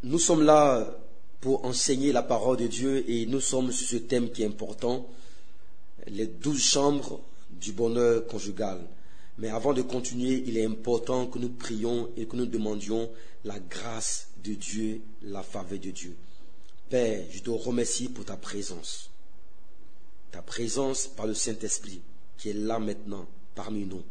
Nous sommes là pour enseigner la parole de Dieu et nous sommes sur ce thème qui est important, les 12 chambres du bonheur conjugal. Mais avant de continuer, il est important que nous prions et que nous demandions la grâce de Dieu, la faveur de Dieu. Père, je te remercie pour ta présence par le Saint-Esprit qui est là maintenant parmi nous.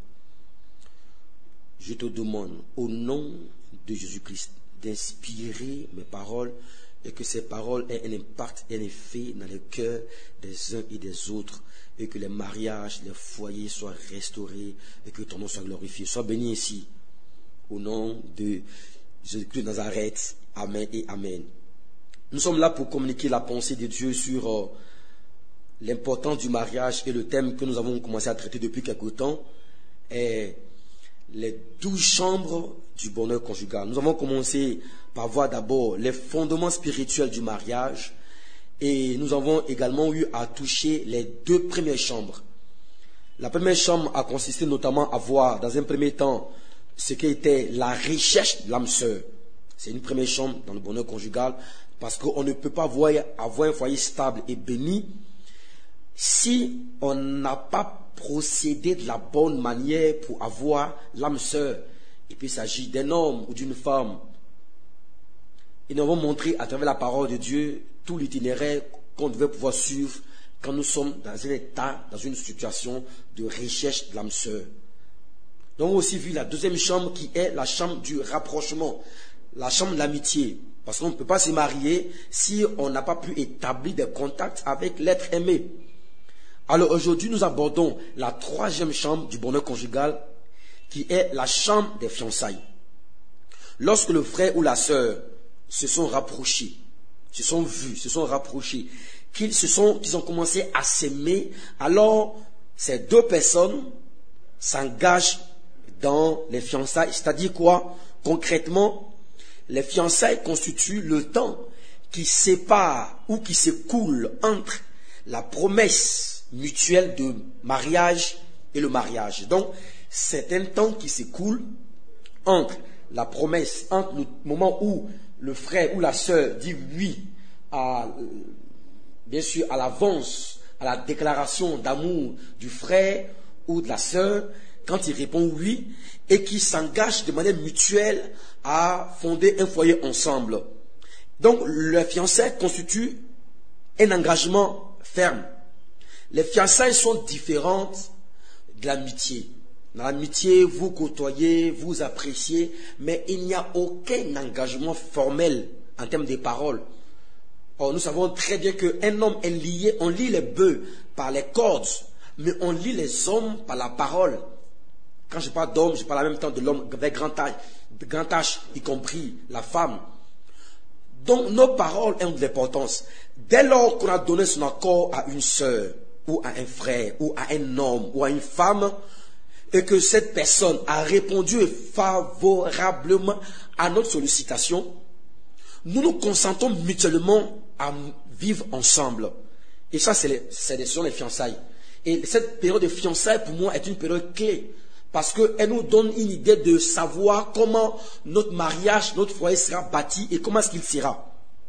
Je te demande au nom de Jésus-Christ d'inspirer mes paroles et que ces paroles aient un impact et un effet dans les cœurs des uns et des autres et que les mariages, les foyers soient restaurés et que ton nom soit glorifié. Sois béni ici au nom de Jésus-Christ de Nazareth. Amen et Amen. Nous sommes là pour communiquer la pensée de Dieu sur l'importance du mariage et le thème que nous avons commencé à traiter depuis quelque temps est les 12 chambres du bonheur conjugal. Nous avons commencé par voir d'abord les fondements spirituels du mariage et nous avons également eu à toucher les 2 premières chambres. La première chambre a consisté notamment à voir dans un premier temps ce qu'était la recherche de l'âme sœur. C'est une première chambre dans le bonheur conjugal parce qu'on ne peut pas avoir un foyer stable et béni si on n'a pas procédé de la bonne manière pour avoir l'âme sœur. Et puis il s'agit d'un homme ou d'une femme. Et nous avons montré à travers la parole de Dieu tout l'itinéraire qu'on devait pouvoir suivre quand nous sommes dans un état, dans une situation de recherche de l'âme sœur. Nous avons aussi vu la deuxième chambre qui est la chambre du rapprochement, la chambre de l'amitié. Parce qu'on ne peut pas se marier si on n'a pas pu établir des contacts avec l'être aimé. Alors aujourd'hui, nous abordons la 3e chambre du bonheur conjugal qui est la chambre des fiançailles. Lorsque le frère ou la sœur se sont rapprochés, se sont vus, se sont rapprochés, qu'ils ont commencé à s'aimer, alors ces 2 personnes s'engagent dans les fiançailles. C'est-à-dire quoi? Concrètement, les fiançailles constituent le temps qui sépare ou qui s'écoule entre la promesse mutuelle de mariage et le mariage. Donc, c'est un temps qui s'écoule entre la promesse, entre le moment où le frère ou la sœur dit oui bien sûr à l'avance, à la déclaration d'amour du frère ou de la sœur, quand il répond oui, et qui s'engage de manière mutuelle à fonder un foyer ensemble. Donc, le fiançailles constitue un engagement ferme. Les fiançailles sont différentes de l'amitié. Dans l'amitié, vous côtoyez, vous appréciez, mais il n'y a aucun engagement formel en termes de paroles. Or, nous savons très bien qu'un homme est lié, on lie les bœufs par les cordes, mais on lie les hommes par la parole. Quand je parle d'homme, je parle en même temps de l'homme avec grand H, y compris la femme. Donc, nos paroles ont de l'importance. Dès lors qu'on a donné son accord à une sœur, ou à un frère, ou à un homme, ou à une femme, et que cette personne a répondu favorablement à notre sollicitation, nous nous consentons mutuellement à vivre ensemble. Et ça, ce sont les fiançailles. Et cette période de fiançailles, pour moi, est une période clé. Parce qu'elle nous donne une idée de savoir comment notre mariage, notre foyer sera bâti et comment est-ce qu'il sera.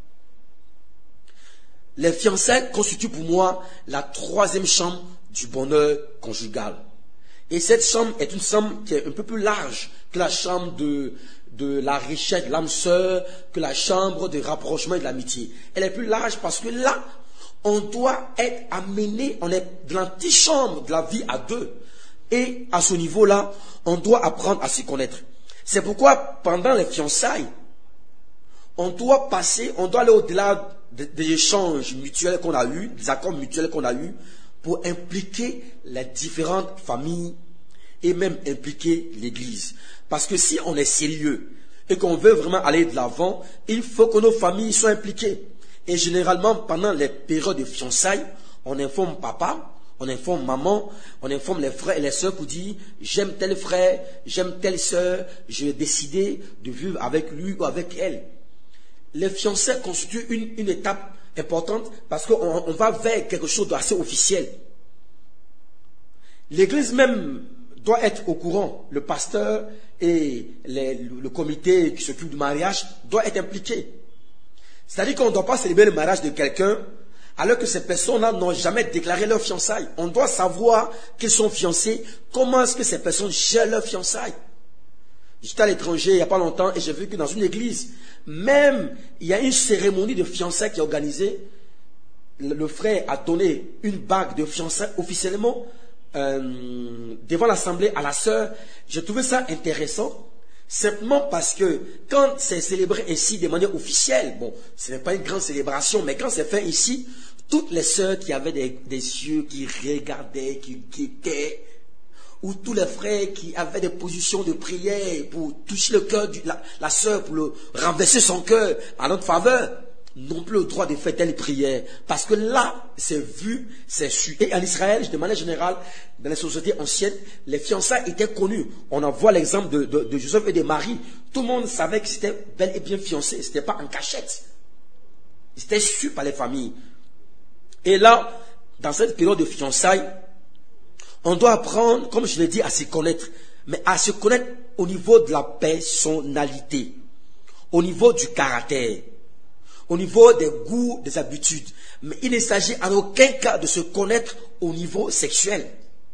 Les fiançailles constituent pour moi la 3e chambre du bonheur conjugal. Et cette chambre est une chambre qui est un peu plus large que la chambre de la recherche de l'âme sœur, que la chambre de rapprochement et de l'amitié. Elle est plus large parce que là, on doit être amené, on est dans l'antichambre de la vie à 2. Et à ce niveau-là, on doit apprendre à s'y connaître. C'est pourquoi, pendant les fiançailles, on doit aller au-delà des échanges mutuels qu'on a eus, des accords mutuels qu'on a eus, pour impliquer les différentes familles et même impliquer l'Église. Parce que si on est sérieux et qu'on veut vraiment aller de l'avant, il faut que nos familles soient impliquées. Et généralement, pendant les périodes de fiançailles, on informe papa, on informe maman, on informe les frères et les sœurs pour dire « j'aime tel frère, j'aime telle sœur, j'ai décidé de vivre avec lui ou avec elle ». Les fiançailles constituent une étape importante parce qu'on va vers quelque chose d'assez officiel. L'Église même doit être au courant. Le pasteur et le comité qui s'occupe du mariage doit être impliqué. C'est-à-dire qu'on ne doit pas célébrer le mariage de quelqu'un alors que ces personnes-là n'ont jamais déclaré leur fiançailles. On doit savoir qu'ils sont fiancés. Comment est-ce que ces personnes gèrent leur fiançailles? J'étais à l'étranger il n'y a pas longtemps et j'ai vu que dans une église, même il y a une cérémonie de fiançailles qui est organisée. Le frère a donné une bague de fiançailles officiellement devant l'assemblée à la sœur. J'ai trouvé ça intéressant. Simplement parce que quand c'est célébré ainsi de manière officielle, bon, ce n'est pas une grande célébration, mais quand c'est fait ici, toutes les sœurs qui avaient des yeux qui regardaient, qui guettaient, ou tous les frères qui avaient des positions de prière pour toucher le cœur de la sœur, pour le renverser son cœur à notre faveur, n'ont plus le droit de faire telle prière. Parce que là, c'est vu, c'est su. Et en Israël, de manière générale, dans les sociétés anciennes, les fiançailles étaient connues. On en voit l'exemple de Joseph et de Marie. Tout le monde savait qu'ils étaient bel et bien fiancés. Ce n'était pas en cachette. C'était su par les familles. Et là, dans cette période de fiançailles, on doit apprendre, comme je l'ai dit, à se connaître. Mais à se connaître au niveau de la personnalité, au niveau du caractère, au niveau des goûts, des habitudes. Mais il ne s'agit en aucun cas de se connaître au niveau sexuel.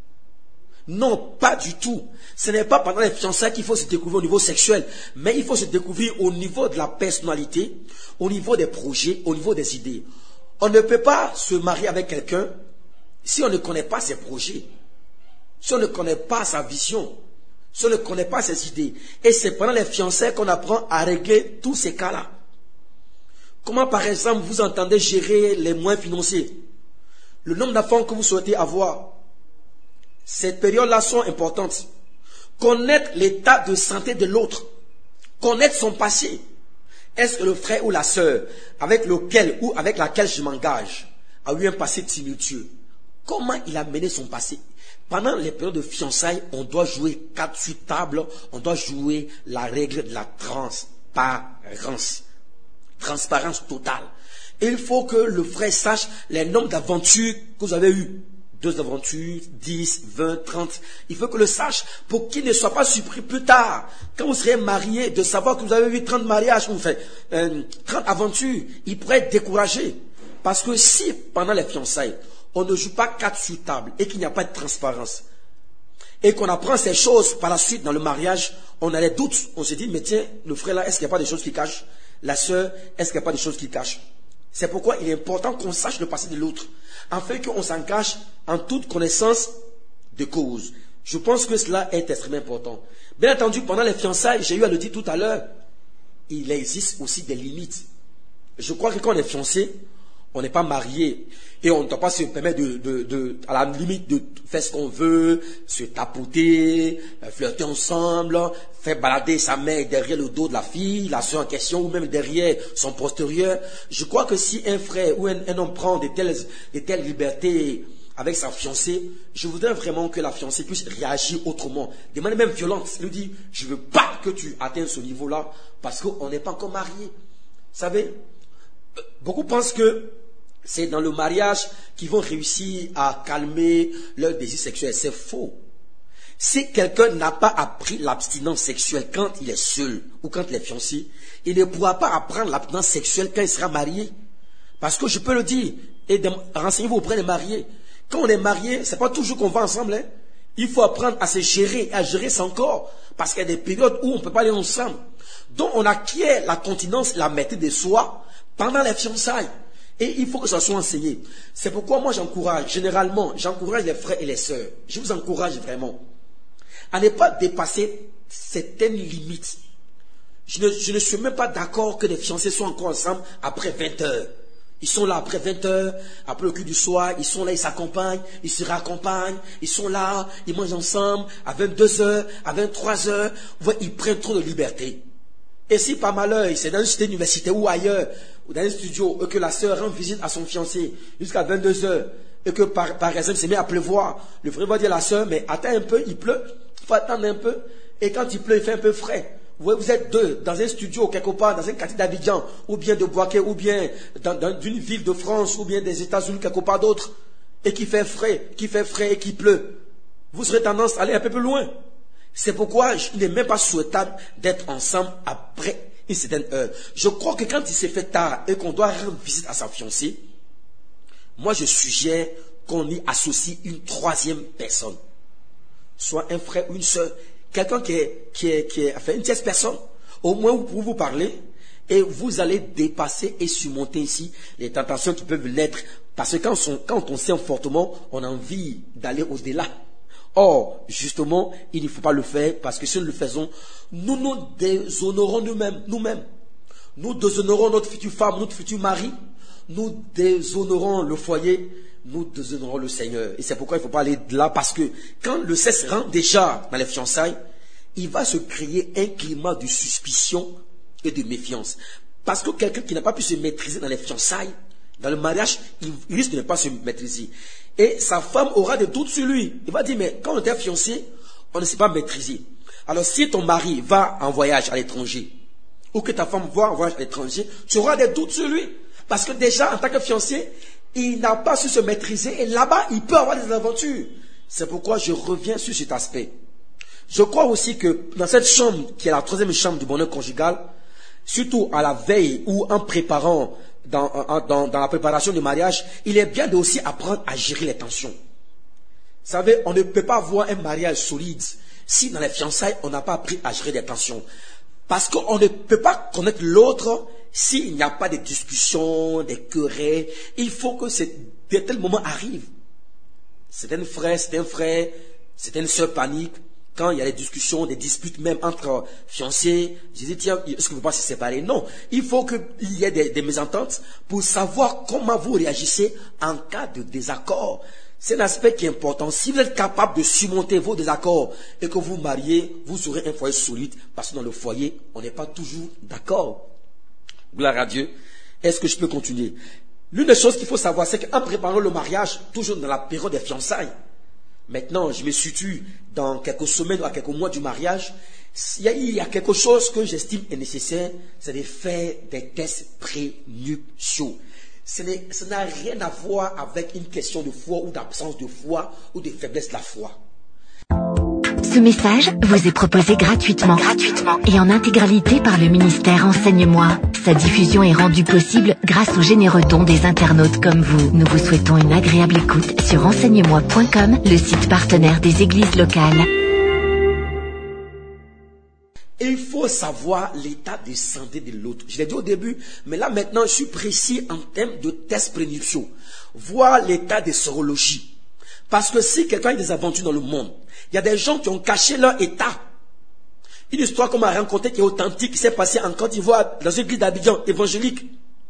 Non, pas du tout. Ce n'est pas pendant les fiançailles qu'il faut se découvrir au niveau sexuel, mais il faut se découvrir au niveau de la personnalité, au niveau des projets, au niveau des idées. On ne peut pas se marier avec quelqu'un si on ne connaît pas ses projets, si on ne connaît pas sa vision, si on ne connaît pas ses idées. Et c'est pendant les fiançailles qu'on apprend à régler tous ces cas-là. Comment, par exemple, vous entendez gérer les moyens financiers? Le nombre d'enfants que vous souhaitez avoir. Ces périodes-là sont importantes. Connaître l'état de santé de l'autre. Connaître son passé. Est-ce que le frère ou la sœur avec lequel ou avec laquelle je m'engage a eu un passé tumultueux? Comment il a mené son passé? Pendant les périodes de fiançailles, on doit jouer carte sur table. On doit jouer la règle de la transparence. Transparence totale. Et il faut que le frère sache les nombres d'aventures que vous avez eues. 2 aventures, 10, 20, 30. Il faut que le sache pour qu'il ne soit pas surpris plus tard. Quand vous serez marié, de savoir que vous avez eu 30 mariages, vous faites 30 aventures, il pourrait être découragé. Parce que si, pendant les fiançailles, on ne joue pas carte sur table et qu'il n'y a pas de transparence, et qu'on apprend ces choses par la suite dans le mariage, on a des doutes. On se dit, mais tiens, le frère là, est-ce qu'il n'y a pas des choses qui cachent? La sœur, est-ce qu'il n'y a pas des choses qui cachent? C'est pourquoi il est important qu'on sache le passé de l'autre, afin qu'on s'engage en toute connaissance de cause. Je pense que cela est extrêmement important. Bien entendu, pendant les fiançailles, j'ai eu à le dire tout à l'heure, il existe aussi des limites. Je crois que quand on est fiancé, on n'est pas marié. Et on ne doit pas se permettre à la limite de faire ce qu'on veut, se tapoter, flirter ensemble, faire balader sa mère derrière le dos de la fille, la soeur en question, ou même derrière son postérieur. Je crois que si un frère ou un homme prend de telles libertés avec sa fiancée, je voudrais vraiment que la fiancée puisse réagir autrement, de manière même violente. Il lui dit, je ne veux pas que tu atteignes ce niveau-là, parce qu'on n'est pas encore marié. Vous savez, beaucoup pensent que c'est dans le mariage qu'ils vont réussir à calmer leur désir sexuel. C'est faux. Si quelqu'un n'a pas appris l'abstinence sexuelle quand il est seul ou quand il est fiancé, il ne pourra pas apprendre l'abstinence sexuelle quand il sera marié. Parce que je peux le dire, et renseignez-vous auprès des mariés. Quand on est marié, c'est pas toujours qu'on va ensemble. Hein. Il faut apprendre à se gérer, à gérer son corps. Parce qu'il y a des périodes où on ne peut pas aller ensemble. Donc on acquiert la continence, la maîtrise de soi pendant les fiançailles. Et il faut que ça soit enseigné. C'est pourquoi moi généralement, j'encourage les frères et les sœurs. Je vous encourage vraiment à ne pas dépasser certaines limites. Je ne suis même pas d'accord que les fiancés soient encore ensemble après 20 heures. Ils sont là après 20 heures, après le culte du soir, ils sont là, ils s'accompagnent, ils se raccompagnent, ils sont là, ils mangent ensemble, à 22 heures, à 23 heures. Vous voyez, ils prennent trop de liberté. Et si par malheur, c'est dans une cité universitaire ou ailleurs, ou dans un studio, et que la sœur rend visite à son fiancé jusqu'à 22 heures, et que par exemple, c'est mis à pleuvoir, le frère va dire à la sœur, mais attends un peu, il pleut, il faut attendre un peu, et quand il pleut, il fait un peu frais. Vous voyez, vous êtes deux, dans un studio, quelque part, dans un quartier d'Abidjan, ou bien de Boaké, ou bien dans une ville de France, ou bien des États-Unis, quelque part d'autre, et qui fait frais et qui pleut. Vous serez tendance à aller un peu plus loin. C'est pourquoi il n'est même pas souhaitable d'être ensemble après une certaine heure. Je crois que quand il s'est fait tard et qu'on doit rendre visite à sa fiancée, moi je suggère qu'on y associe une troisième personne. Soit un frère ou une soeur. Quelqu'un qui est enfin, une tierce personne. Au moins vous parlez et vous allez dépasser et surmonter ici les tentations qui peuvent l'être. Parce que quand on s'aime fortement, on a envie d'aller au-delà. Or, justement, il ne faut pas le faire parce que si nous le faisons, nous nous déshonorons nous-mêmes. Nous déshonorons notre future femme, notre futur mari. Nous déshonorons le foyer. Nous déshonorons le Seigneur. Et c'est pourquoi il ne faut pas aller de là parce que quand le sexe rentre déjà dans les fiançailles, il va se créer un climat de suspicion et de méfiance. Parce que quelqu'un qui n'a pas pu se maîtriser dans les fiançailles, dans le mariage, il risque de ne pas se maîtriser. Et sa femme aura des doutes sur lui. Il va dire, mais quand on était fiancé, on ne s'est pas maîtrisé. Alors si ton mari va en voyage à l'étranger, ou que ta femme va en voyage à l'étranger, tu auras des doutes sur lui. Parce que déjà, en tant que fiancé, il n'a pas su se maîtriser. Et là-bas, il peut avoir des aventures. C'est pourquoi je reviens sur cet aspect. Je crois aussi que dans cette chambre, qui est la troisième chambre du bonheur conjugal, surtout à la veille ou en préparant, dans la préparation du mariage, il est bien de aussi apprendre à gérer les tensions. Vous savez, on ne peut pas avoir un mariage solide si dans les fiançailles, on n'a pas appris à gérer les tensions. Parce qu'on ne peut pas connaître l'autre s'il n'y a pas de discussions, des querelles. Il faut que de tels moments arrivent. C'est un frère, c'est une sœur panique. Quand il y a des discussions, des disputes même entre fiancés, je dis tiens, est-ce que vous ne pouvez pas se séparer? Non, il faut qu'il y ait des mésententes pour savoir comment vous réagissez en cas de désaccord. C'est un aspect qui est important. Si vous êtes capable de surmonter vos désaccords et que vous vous mariez, vous aurez un foyer solide parce que dans le foyer, on n'est pas toujours d'accord. Gloire à Dieu. Est-ce que je peux continuer? L'une des choses qu'il faut savoir, c'est qu'en préparant le mariage, toujours dans la période des fiançailles, maintenant, je me situe dans quelques semaines ou à quelques mois du mariage. Il y a quelque chose que j'estime est nécessaire, c'est de faire des tests prénuptiaux. Ça n'a rien à voir avec une question de foi ou d'absence de foi ou de faiblesse de la foi. Ce message vous est proposé gratuitement et en intégralité par le ministère Enseigne-moi. Sa diffusion est rendue possible grâce aux généreux dons des internautes comme vous. Nous vous souhaitons une agréable écoute sur enseigne-moi.com, le site partenaire des églises locales. Et il faut savoir l'état de santé de l'autre. Je l'ai dit au début, mais là maintenant je suis précis en termes de tests prénuptiaux. Voir l'état de sérologie. Parce que si quelqu'un a des aventures dans le monde, il y a des gens qui ont caché leur état. Une histoire qu'on m'a racontée qui est authentique, qui s'est passée en Côte d'Ivoire, dans une église d'Abidjan, évangélique.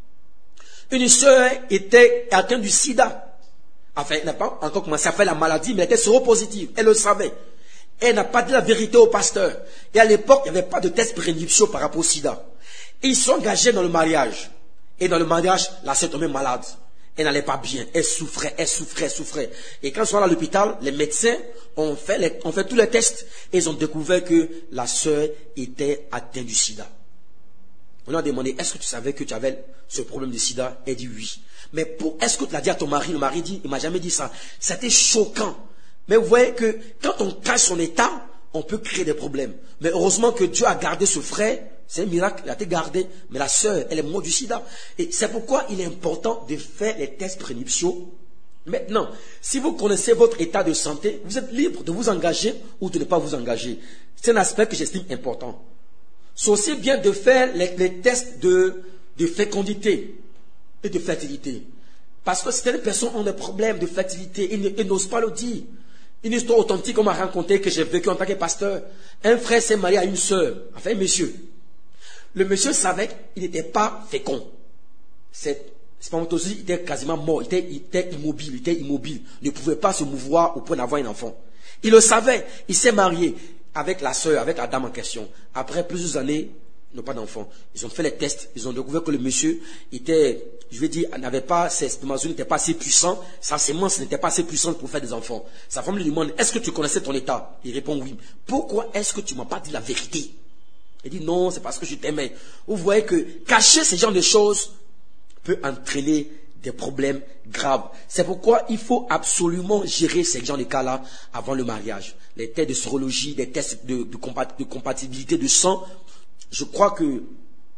Une sœur était atteinte du sida. Enfin, elle n'a pas encore commencé à faire la maladie, mais elle était séropositive. Elle le savait. Elle n'a pas dit la vérité au pasteur. Et à l'époque, il n'y avait pas de test prénuptiaux par rapport au sida. Et ils sont engagés dans le mariage. Et dans le mariage, la sœur tombait malade. Elle n'allait pas bien. Elle souffrait. Et quand ils sont à l'hôpital, les médecins ont fait tous les tests. Et ils ont découvert que la sœur était atteinte du sida. On lui a demandé, est-ce que tu savais que tu avais ce problème de sida? Elle dit oui. Mais est-ce que tu l'as dit à ton mari? Le mari dit, il ne m'a jamais dit ça. C'était choquant. Mais vous voyez que quand on cache son état, on peut créer des problèmes. Mais heureusement que Dieu a gardé ce frère. C'est un miracle, il a été gardé. Mais la sœur, elle est morte du sida. Et c'est pourquoi il est important de faire les tests prénuptiaux. Maintenant, si vous connaissez votre état de santé, vous êtes libre de vous engager ou de ne pas vous engager. C'est un aspect que j'estime important. C'est aussi bien de faire les tests de fécondité et de fertilité. Parce que certaines personnes ont des problèmes de fertilité, ils n'osent pas le dire. Une histoire authentique qu'on m'a racontée, que j'ai vécue en tant que pasteur. Un frère s'est marié à une sœur, enfin un monsieur. Le monsieur savait qu'il n'était pas fécond. Cette spermatozoïde était quasiment mort, il était immobile, il ne pouvait pas se mouvoir au point d'avoir un enfant. Il le savait, il s'est marié avec la sœur, avec la dame en question. Après plusieurs années, ils n'ont pas d'enfant. Ils ont fait les tests, ils ont découvert que le monsieur n'avait pas, ses spermatozoïdes n'étaient pas assez puissants, sa sémence n'était pas assez puissante pour faire des enfants. Sa femme lui demande, est-ce que tu connaissais ton état? Il répond oui. Pourquoi est-ce que tu ne m'as pas dit la vérité? Il dit non, c'est parce que je t'aimais. Vous voyez que cacher ce genre de choses peut entraîner des problèmes graves. C'est pourquoi il faut absolument gérer ces genres de cas-là avant le mariage. Les tests de sérologie, des tests de compatibilité de sang. Je crois que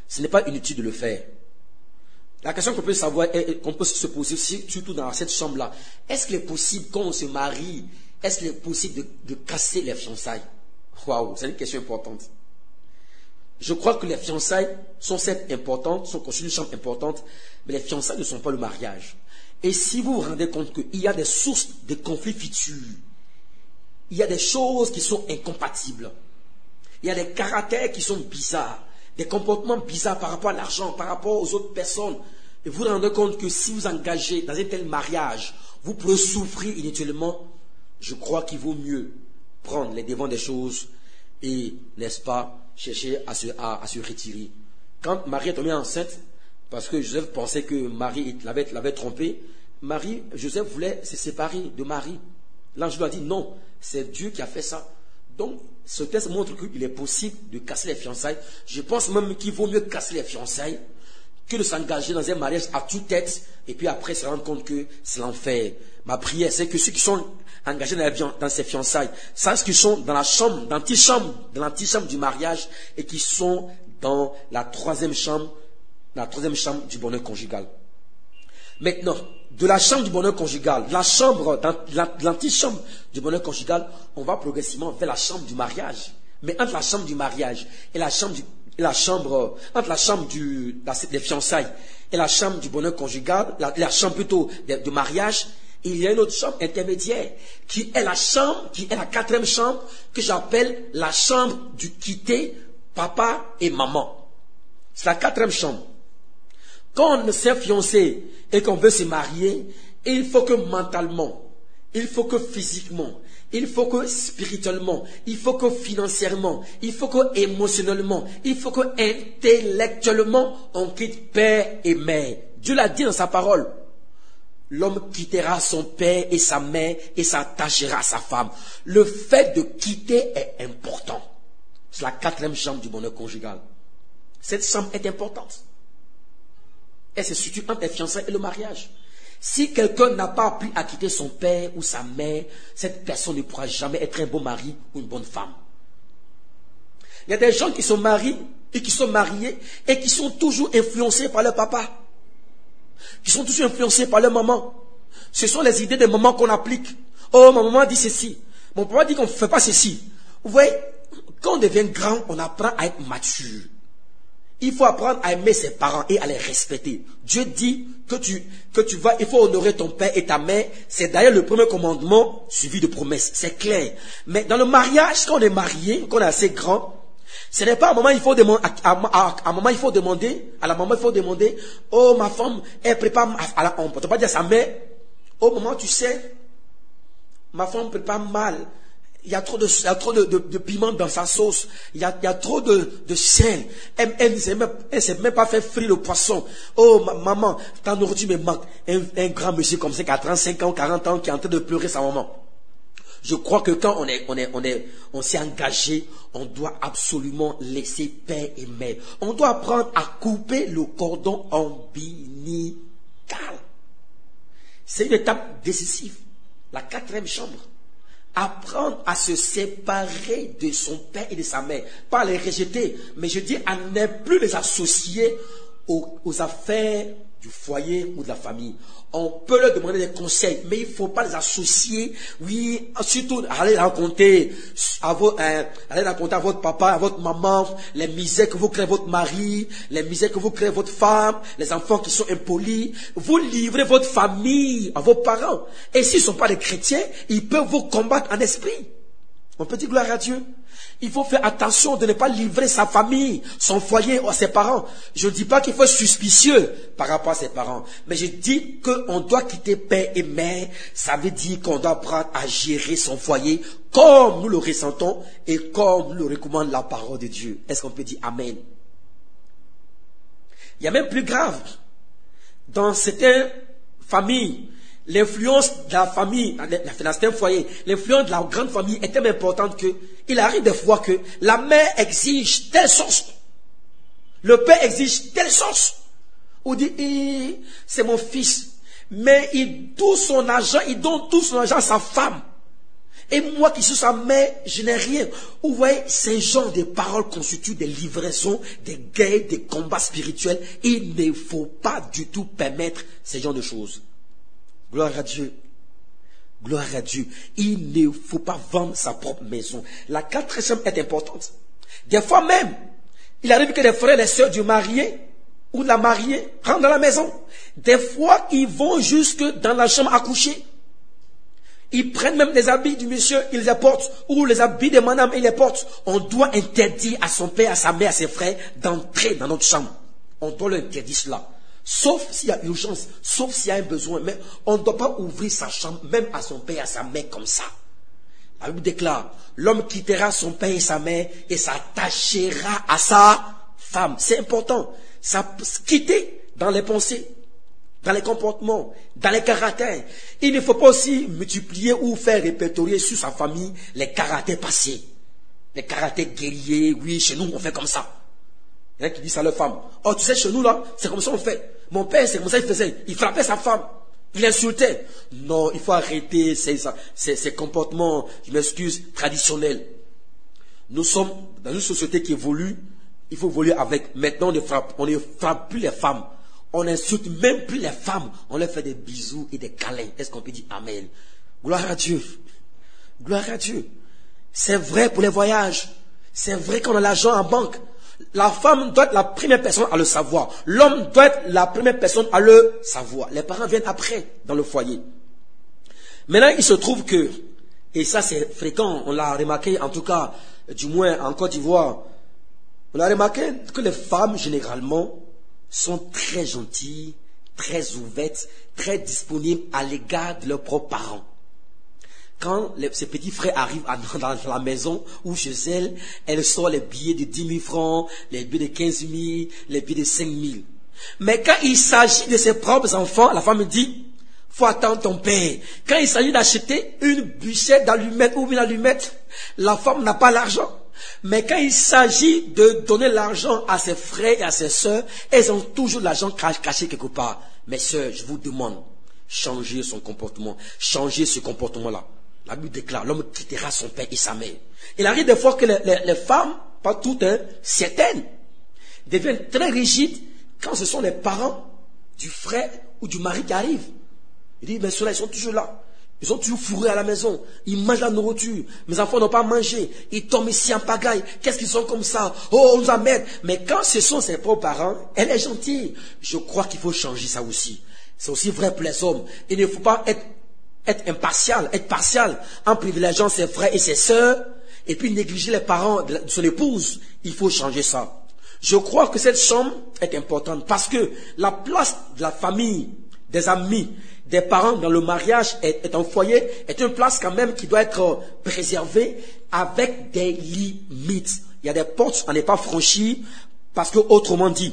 ce n'est pas inutile de le faire. La question qu'on peut savoir, qu'on peut se poser, surtout dans cette chambre-là, est-ce qu'il est possible, quand on se marie, est-ce qu'il est possible de casser les fiançailles? Waouh, c'est une question importante. Je crois que les fiançailles sont certes importantes, sont constituées une chambre importante, mais les fiançailles ne sont pas le mariage. Et si vous vous rendez compte qu'il y a des sources de conflits futurs, il y a des choses qui sont incompatibles, il y a des caractères qui sont bizarres, des comportements bizarres par rapport à l'argent, par rapport aux autres personnes, et vous vous rendez compte que si vous engagez dans un tel mariage, vous pourrez souffrir inutilement, je crois qu'il vaut mieux prendre les devants des choses et, n'est-ce pas, chercher à se retirer. Quand Marie est tombée enceinte, parce que Joseph pensait que Marie l'avait trompé, Joseph voulait se séparer de Marie. L'ange lui a dit non, c'est Dieu qui a fait ça. Donc, ce texte montre qu'il est possible de casser les fiançailles. Je pense même qu'il vaut mieux casser les fiançailles que de s'engager dans un mariage à toute tête et puis après se rendre compte que c'est l'enfer. Ma prière, c'est que ceux qui sont engagés dans ces fiançailles sachent qu'ils sont dans l'antichambre du mariage et qui sont dans la troisième chambre du bonheur conjugal. Maintenant, de la chambre du bonheur conjugal, l'antichambre du bonheur conjugal, on va progressivement vers la chambre du mariage. Mais entre la chambre du mariage et entre la chambre des fiançailles et la chambre du bonheur conjugal, la chambre plutôt de mariage, il y a une autre chambre intermédiaire qui est la quatrième chambre que j'appelle la chambre du quitter papa et maman. C'est la quatrième chambre. Quand on s'est fiancé et qu'on veut se marier, il faut que mentalement, il faut que physiquement, il faut que spirituellement, il faut que financièrement, il faut que émotionnellement, il faut que intellectuellement, on quitte père et mère. Dieu l'a dit dans sa parole. L'homme quittera son père et sa mère et s'attachera à sa femme. Le fait de quitter est important. C'est la quatrième chambre du bonheur conjugal. Cette chambre est importante. Elle se situe entre les fiançailles et le mariage. Si quelqu'un n'a pas appris à quitter son père ou sa mère, cette personne ne pourra jamais être un bon mari ou une bonne femme. Il y a des gens qui sont mariés et qui sont mariés et qui sont toujours influencés par leur papa. Qui sont toujours influencés par leur maman. Ce sont les idées de maman qu'on applique. Oh, ma maman dit ceci. Mon papa dit qu'on ne fait pas ceci. Vous voyez, quand on devient grand, on apprend à être mature. Il faut apprendre à aimer ses parents et à les respecter. Dieu dit il faut honorer ton père et ta mère. C'est d'ailleurs le premier commandement suivi de promesses. C'est clair. Mais dans le mariage, quand on est marié, quand on est assez grand, ce n'est pas à un moment il faut demander, à la maman il faut demander, oh ma femme, elle prépare, on ne peut pas dire à sa mère, oh maman tu sais, ma femme prépare mal. Il y a trop de piment dans sa sauce. Il y a trop de sel. Elle ne sait même pas faire frire le poisson. Oh, maman, ta nourriture me manque. Un grand monsieur comme ça qui a 35 ans, 40 ans, qui est en train de pleurer sa maman. Je crois que quand on s'est engagé, on doit absolument laisser père et mère. On doit apprendre à couper le cordon ombilical. C'est une étape décisive. La quatrième chambre. Apprendre à se séparer de son père et de sa mère. Pas les rejeter, mais je dis à ne plus les associer aux affaires du foyer ou de la famille. On peut leur demander des conseils, mais il ne faut pas les associer. Oui, surtout allez raconter à votre papa, à votre maman, les misères que vous créez votre mari, les misères que vous créez votre femme, les enfants qui sont impolis. Vous livrez votre famille à vos parents. Et s'ils ne sont pas des chrétiens, ils peuvent vous combattre en esprit. On peut dire gloire à Dieu. Il faut faire attention de ne pas livrer sa famille, son foyer à ses parents. Je ne dis pas qu'il faut être suspicieux par rapport à ses parents. Mais je dis qu'on doit quitter père et mère. Ça veut dire qu'on doit apprendre à gérer son foyer comme nous le ressentons et comme nous le recommande la parole de Dieu. Est-ce qu'on peut dire Amen? Il y a même plus grave. Dans certaines familles, l'influence de la famille, dans certains foyers, l'influence de la grande famille est tellement importante qu'il arrive des fois que la mère exige telle chose, le père exige telle chose. On dit, c'est mon fils, mais il donne tout son argent à sa femme. Et moi qui suis sa mère, je n'ai rien. Vous voyez, ces genres de paroles constituent des livraisons, des guerres, des combats spirituels. Il ne faut pas du tout permettre ces genres de choses. Gloire à Dieu. Gloire à Dieu. Il ne faut pas vendre sa propre maison. La 4e est importante. Des fois même, il arrive que les frères et les sœurs du marié ou de la mariée rentrent dans la maison. Des fois, ils vont jusque dans la chambre à coucher. Ils prennent même les habits du monsieur, ils les portent, ou les habits de madame, ils les portent. On doit interdire à son père, à sa mère, à ses frères d'entrer dans notre chambre. On doit leur interdire cela. Sauf s'il y a urgence, sauf s'il y a un besoin. Mais on ne doit pas ouvrir sa chambre, même à son père, à sa mère, comme ça. La Bible déclare, l'homme quittera son père et sa mère et s'attachera à sa femme. C'est important. Ça quitter dans les pensées, dans les comportements, dans les caractères. Il ne faut pas aussi multiplier ou faire répertorier sur sa famille les caractères passés. Les caractères guerriers, oui, chez nous on fait comme ça. Il y en a qui disent à leur femme, oh tu sais chez nous là, c'est comme ça on fait. Mon père c'est comme ça il faisait, il frappait sa femme, il l'insultait. Non, il faut arrêter ces comportements, je m'excuse, traditionnels. Nous sommes dans une société qui évolue, il faut évoluer avec. Maintenant on ne frappe plus les femmes. On n'insulte même plus les femmes. On leur fait des bisous et des câlins. Est-ce qu'on peut dire Amen? Gloire à Dieu. Gloire à Dieu. C'est vrai pour les voyages. C'est vrai qu'on a l'argent en banque. La femme doit être la première personne à le savoir. L'homme doit être la première personne à le savoir. Les parents viennent après dans le foyer. Maintenant, il se trouve que, et ça c'est fréquent, on l'a remarqué en tout cas, du moins en Côte d'Ivoire, on a remarqué que les femmes généralement sont très gentilles, très ouvertes, très disponibles à l'égard de leurs propres parents. Quand ses petits frères arrivent dans la maison ou chez elle sort les billets de 10 000 francs, les billets de 15 000, les billets de 5 000. Mais quand il s'agit de ses propres enfants, la femme dit, faut attendre ton père. Quand il s'agit d'acheter une bûchette d'allumettes ou une allumette, la femme n'a pas l'argent. Mais quand il s'agit de donner l'argent à ses frères et à ses sœurs, elles ont toujours l'argent caché quelque part. Mes sœurs, je vous demande, changez son comportement, changez ce comportement-là. La Bible déclare, l'homme quittera son père et sa mère. Il arrive des fois que les femmes, pas toutes, certaines, deviennent très rigides quand ce sont les parents du frère ou du mari qui arrivent. Il dit, mais ceux-là, ils sont toujours là. Ils sont toujours fourrés à la maison. Ils mangent la nourriture. Mes enfants n'ont pas mangé. Ils tombent ici en pagaille. Qu'est-ce qu'ils sont comme ça? Oh, on nous emmène. Mais quand ce sont ses propres parents, elle est gentille. Je crois qu'il faut changer ça aussi. C'est aussi vrai pour les hommes. Il ne faut pas être impartial, être partial en privilégiant ses frères et ses sœurs et puis négliger les parents de son épouse. Il faut changer ça. Je crois que cette chambre est importante parce que la place de la famille, des amis, des parents dans le mariage est un foyer, est une place quand même qui doit être préservée avec des limites. Il y a des portes à ne pas franchir parce que, autrement dit,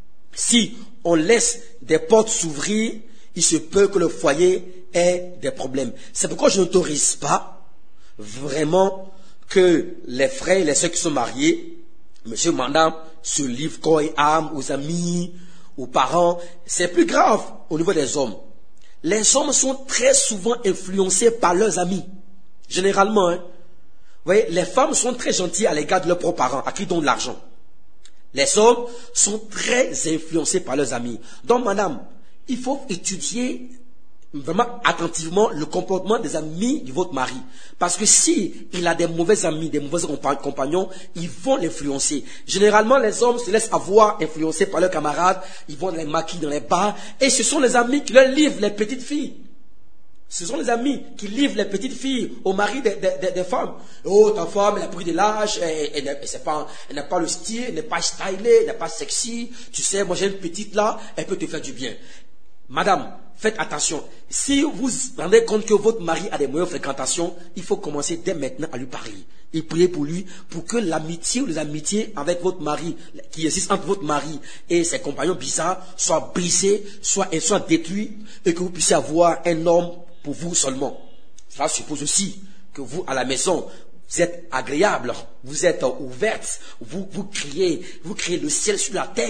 si on laisse des portes s'ouvrir, il se peut que le foyer ait des problèmes. C'est pourquoi je n'autorise pas vraiment que les frères et les sœurs qui sont mariés, monsieur, madame, se livrent corps et âme aux amis, aux parents. C'est plus grave au niveau des hommes. Les hommes sont très souvent influencés par leurs amis. Généralement, vous voyez, les femmes sont très gentilles à l'égard de leurs propres parents, à qui ils donnent de l'argent. Les hommes sont très influencés par leurs amis. Donc, madame, il faut étudier vraiment attentivement le comportement des amis de votre mari. Parce que si il a des mauvais amis, des mauvais compagnons, ils vont l'influencer. Généralement, les hommes se laissent avoir influencés par leurs camarades. Ils vont dans les maquis, dans les bars. Et ce sont les amis qui leur livrent les petites filles. Ce sont les amis qui livrent les petites filles au mari des femmes. Oh, ta femme, elle a pris de l'âge, elle n'a pas le style, elle n'est pas stylée, elle n'est pas sexy. Tu sais, moi j'ai une petite là, elle peut te faire du bien. Madame, faites attention. Si vous vous rendez compte que votre mari a des mauvaises fréquentations, il faut commencer dès maintenant à lui parler. Et prier pour lui, pour que l'amitié ou les amitiés avec votre mari, qui existent entre votre mari et ses compagnons bizarres, soient brisées, soient détruits, et que vous puissiez avoir un homme pour vous seulement. Cela suppose aussi que vous, à la maison, vous êtes agréable, vous êtes ouverte, vous criez le ciel sur la terre.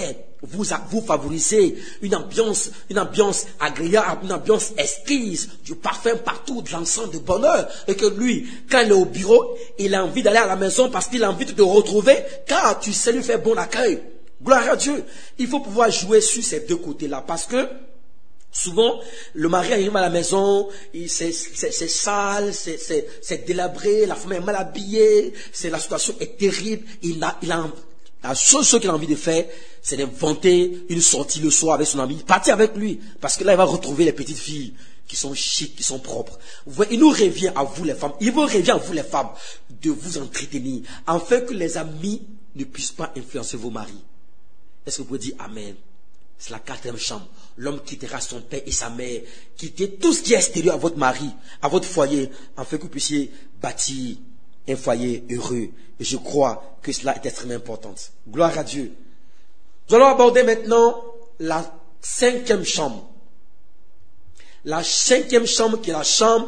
vous favorisez une ambiance agréable, une ambiance exquise, du parfum partout, de l'encens de bonheur, et que lui, quand il est au bureau, il a envie d'aller à la maison parce qu'il a envie de te retrouver, car tu sais lui faire bon accueil. Gloire à Dieu. Il faut pouvoir jouer sur ces deux côtés-là, parce que souvent, le mari arrive à la maison, c'est sale, c'est délabré, la femme est mal habillée, la situation est terrible. La seule chose qu'il a envie de faire, c'est d'inventer une sortie le soir avec son ami, partir avec lui, parce que là, il va retrouver les petites filles qui sont chics, qui sont propres. Vous voyez, il nous revient à vous les femmes, de vous entretenir, afin que les amis ne puissent pas influencer vos maris. Est-ce que vous pouvez dire Amen? C'est la 4e chambre. L'homme quittera son père et sa mère. Quittez tout ce qui est extérieur à votre mari, à votre foyer, afin que vous puissiez bâtir un foyer heureux. Et je crois que cela est extrêmement important. Gloire à Dieu. Nous allons aborder maintenant la 5e chambre. La 5e chambre qui est la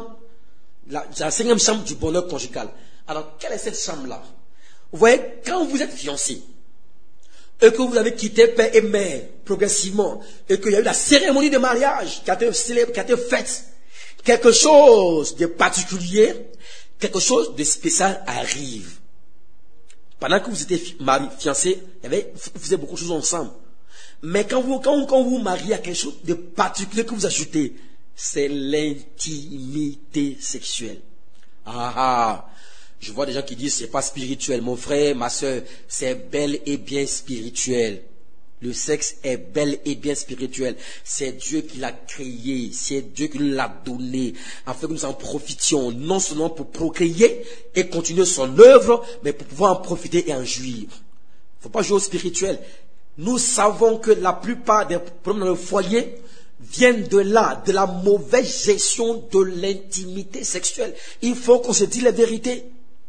5e chambre du bonheur conjugal. Alors, quelle est cette chambre-là? Vous voyez, quand vous êtes fiancé, et que vous avez quitté père et mère progressivement, et qu'il y a eu la cérémonie de mariage qui a été célèbre, qui a été faite, quelque chose de particulier, quelque chose de spécial arrive. Pendant que vous étiez fiancés, vous faisiez beaucoup de choses ensemble. Mais quand vous mariez à quelque chose de particulier que vous ajoutez, c'est l'intimité sexuelle. Je vois des gens qui disent c'est pas spirituel. Mon frère, ma soeur, c'est bel et bien spirituel. Le sexe est bel et bien spirituel. C'est Dieu qui l'a créé. C'est Dieu qui nous l'a donné. Afin que nous en profitions, non seulement pour procréer et continuer son œuvre, mais pour pouvoir en profiter et en jouir. Il ne faut pas jouer au spirituel. Nous savons que la plupart des problèmes dans le foyer viennent de là, de la mauvaise gestion de l'intimité sexuelle. Il faut qu'on se dise la vérité.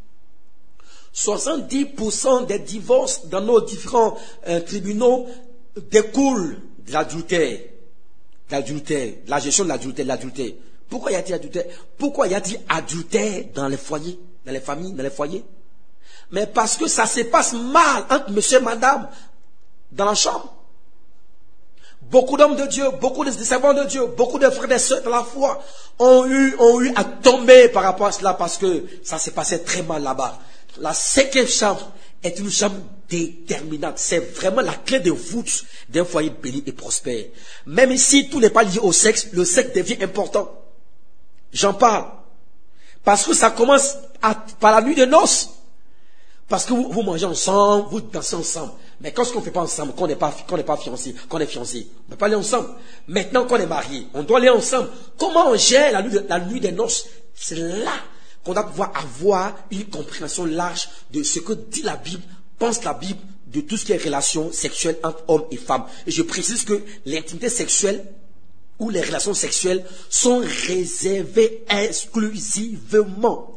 70% des divorces dans nos différents tribunaux découlent de l'adultère. De la gestion de l'adultère. Pourquoi y a-t-il adultère? Pourquoi y a-t-il adultère dans les foyers, dans les familles, dans les foyers? Mais parce que ça se passe mal entre monsieur et madame dans la chambre. Beaucoup d'hommes de Dieu, beaucoup de servants de Dieu, beaucoup de frères et sœurs dans la foi ont eu à tomber par rapport à cela parce que ça s'est passé très mal là-bas. La 5e chambre est une chambre déterminante. C'est vraiment la clé de voûte d'un foyer béni et prospère. Même si tout n'est pas lié au sexe, le sexe devient important. J'en parle. Parce que ça commence par la nuit de noces. Parce que vous mangez ensemble, vous dansez ensemble. Mais quand ce qu'on ne fait pas ensemble, qu'on n'est pas fiancé, qu'on est fiancé, on ne peut pas aller ensemble. Maintenant qu'on est marié, on doit aller ensemble. Comment on gère la nuit des noces? C'est là qu'on doit pouvoir avoir une compréhension large de ce que dit la Bible, pense la Bible, de tout ce qui est relation sexuelle entre hommes et femmes. Et je précise que l'intimité sexuelle ou les relations sexuelles sont réservées exclusivement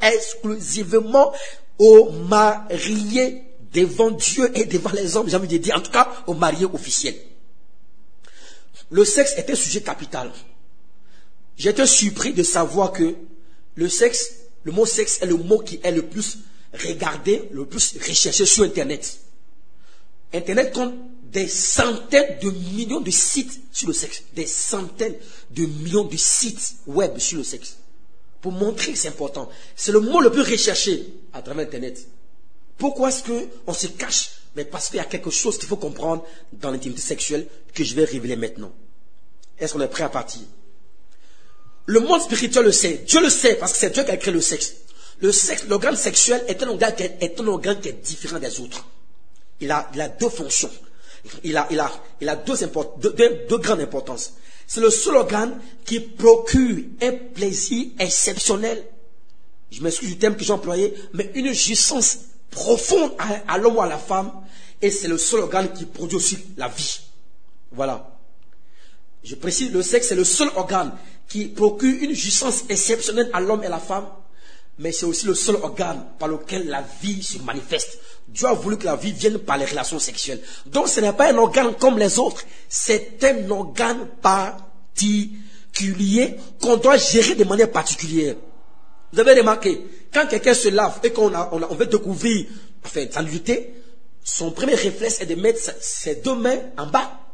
aux mariés devant Dieu et devant les hommes, j'ai envie de dire, en tout cas aux mariés officiels. Le sexe est un sujet capital. J'ai été surpris de savoir que le mot sexe est le mot qui est le plus regardé, le plus recherché sur Internet. Internet compte des centaines de millions de sites sur le sexe. Des centaines de millions de sites web sur le sexe. Pour montrer que c'est important. C'est le mot le plus recherché à travers Internet. Pourquoi est-ce qu'on se cache? Mais parce qu'il y a quelque chose qu'il faut comprendre dans l'intimité sexuelle que je vais révéler maintenant. Est-ce qu'on est prêt à partir? Le monde spirituel le sait. Dieu le sait parce que c'est Dieu qui a créé le sexe. Le sexe, l'organe sexuel est un organe qui est différent des autres. Il a deux fonctions. Il a deux grandes importances. C'est le seul organe qui procure un plaisir exceptionnel. Je m'excuse du terme que j'ai employé, mais une jouissance profonde à l'homme ou à la femme. Et c'est le seul organe qui produit aussi la vie. Voilà. Je précise, le sexe, c'est le seul organe qui procure une jouissance exceptionnelle à l'homme et à la femme, mais c'est aussi le seul organe par lequel la vie se manifeste. Dieu a voulu que la vie vienne par les relations sexuelles. Donc ce n'est pas un organe comme les autres, c'est un organe particulier qu'on doit gérer de manière particulière. Vous avez remarqué, quand quelqu'un se lave et qu'on veut découvrir sa nudité, son premier réflexe est de mettre ses deux mains en bas.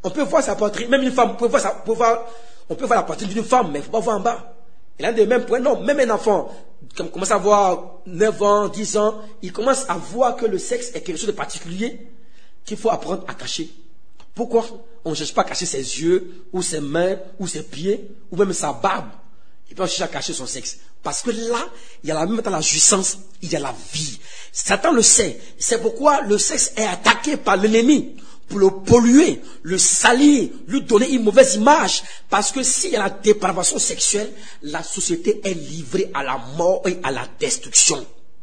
On peut voir sa poitrine, même une femme, on peut voir la poitrine d'une femme, mais il ne faut pas voir en bas. Et l'un des mêmes points, non, même un enfant, qui commence à avoir 9 ans, 10 ans, il commence à voir que le sexe est quelque chose de particulier qu'il faut apprendre à cacher. Pourquoi on ne cherche pas à cacher ses yeux, ou ses mains, ou ses pieds, ou même sa barbe? Et puis on cherche à cacher son sexe. Parce que là, il y a même temps la jouissance, il y a la vie. Satan le sait. C'est pourquoi le sexe est attaqué par l'ennemi. Pour le polluer, le salir, lui donner une mauvaise image. Parce que s'il y a la dépravation sexuelle, la société est livrée à la mort et à la destruction.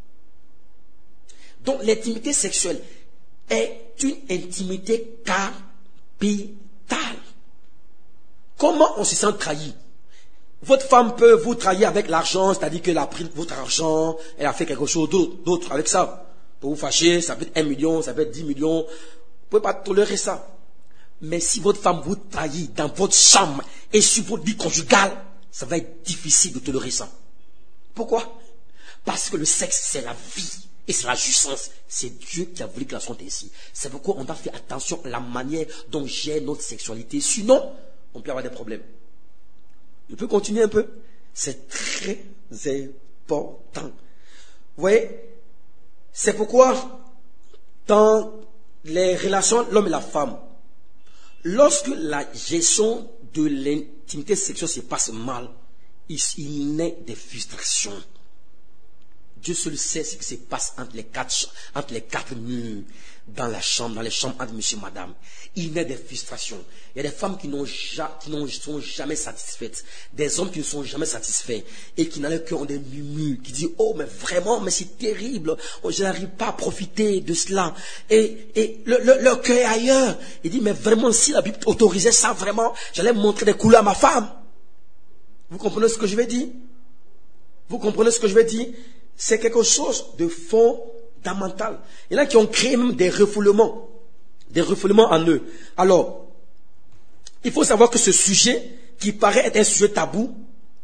Donc l'intimité sexuelle est une intimité capitale. Comment on se sent trahi? Votre femme peut vous trahir avec l'argent, c'est-à-dire qu'elle a pris votre argent, elle a fait quelque chose d'autre avec ça. Pour vous fâcher, ça peut être 1 million, ça peut être 10 millions. Vous ne pouvez pas tolérer ça. Mais si votre femme vous trahit dans votre chambre et sur votre vie conjugale, ça va être difficile de tolérer ça. Pourquoi? Parce que le sexe, c'est la vie et c'est la jouissance. C'est Dieu qui a voulu que la soit ainsi. C'est pourquoi on doit faire attention à la manière dont gère notre sexualité. Sinon, on peut avoir des problèmes. Je peux continuer un peu? C'est très important. Vous voyez? C'est pourquoi dans les relations, l'homme et la femme, lorsque la gestion de l'intimité sexuelle se passe mal, il naît des frustrations. Dieu seul sait ce qui se passe entre les quatre murs, dans la chambre, dans les chambres entre monsieur et madame. Il naît des frustrations. Il y a des femmes qui ne sont jamais satisfaites. Des hommes qui ne sont jamais satisfaits. Et qui dans le cœur ont des murmures. Qui disent, oh, mais vraiment, mais c'est terrible. Oh, je n'arrive pas à profiter de cela. Et leur cœur est ailleurs. Il dit, mais vraiment, si la Bible autorisait ça, vraiment, j'allais montrer des couleurs à ma femme. Vous comprenez ce que je vais dire? Vous comprenez ce que je vais dire? C'est quelque chose de fondamental. Il y en a qui ont créé même des refoulements en eux. Alors, il faut savoir que ce sujet qui paraît être un sujet tabou,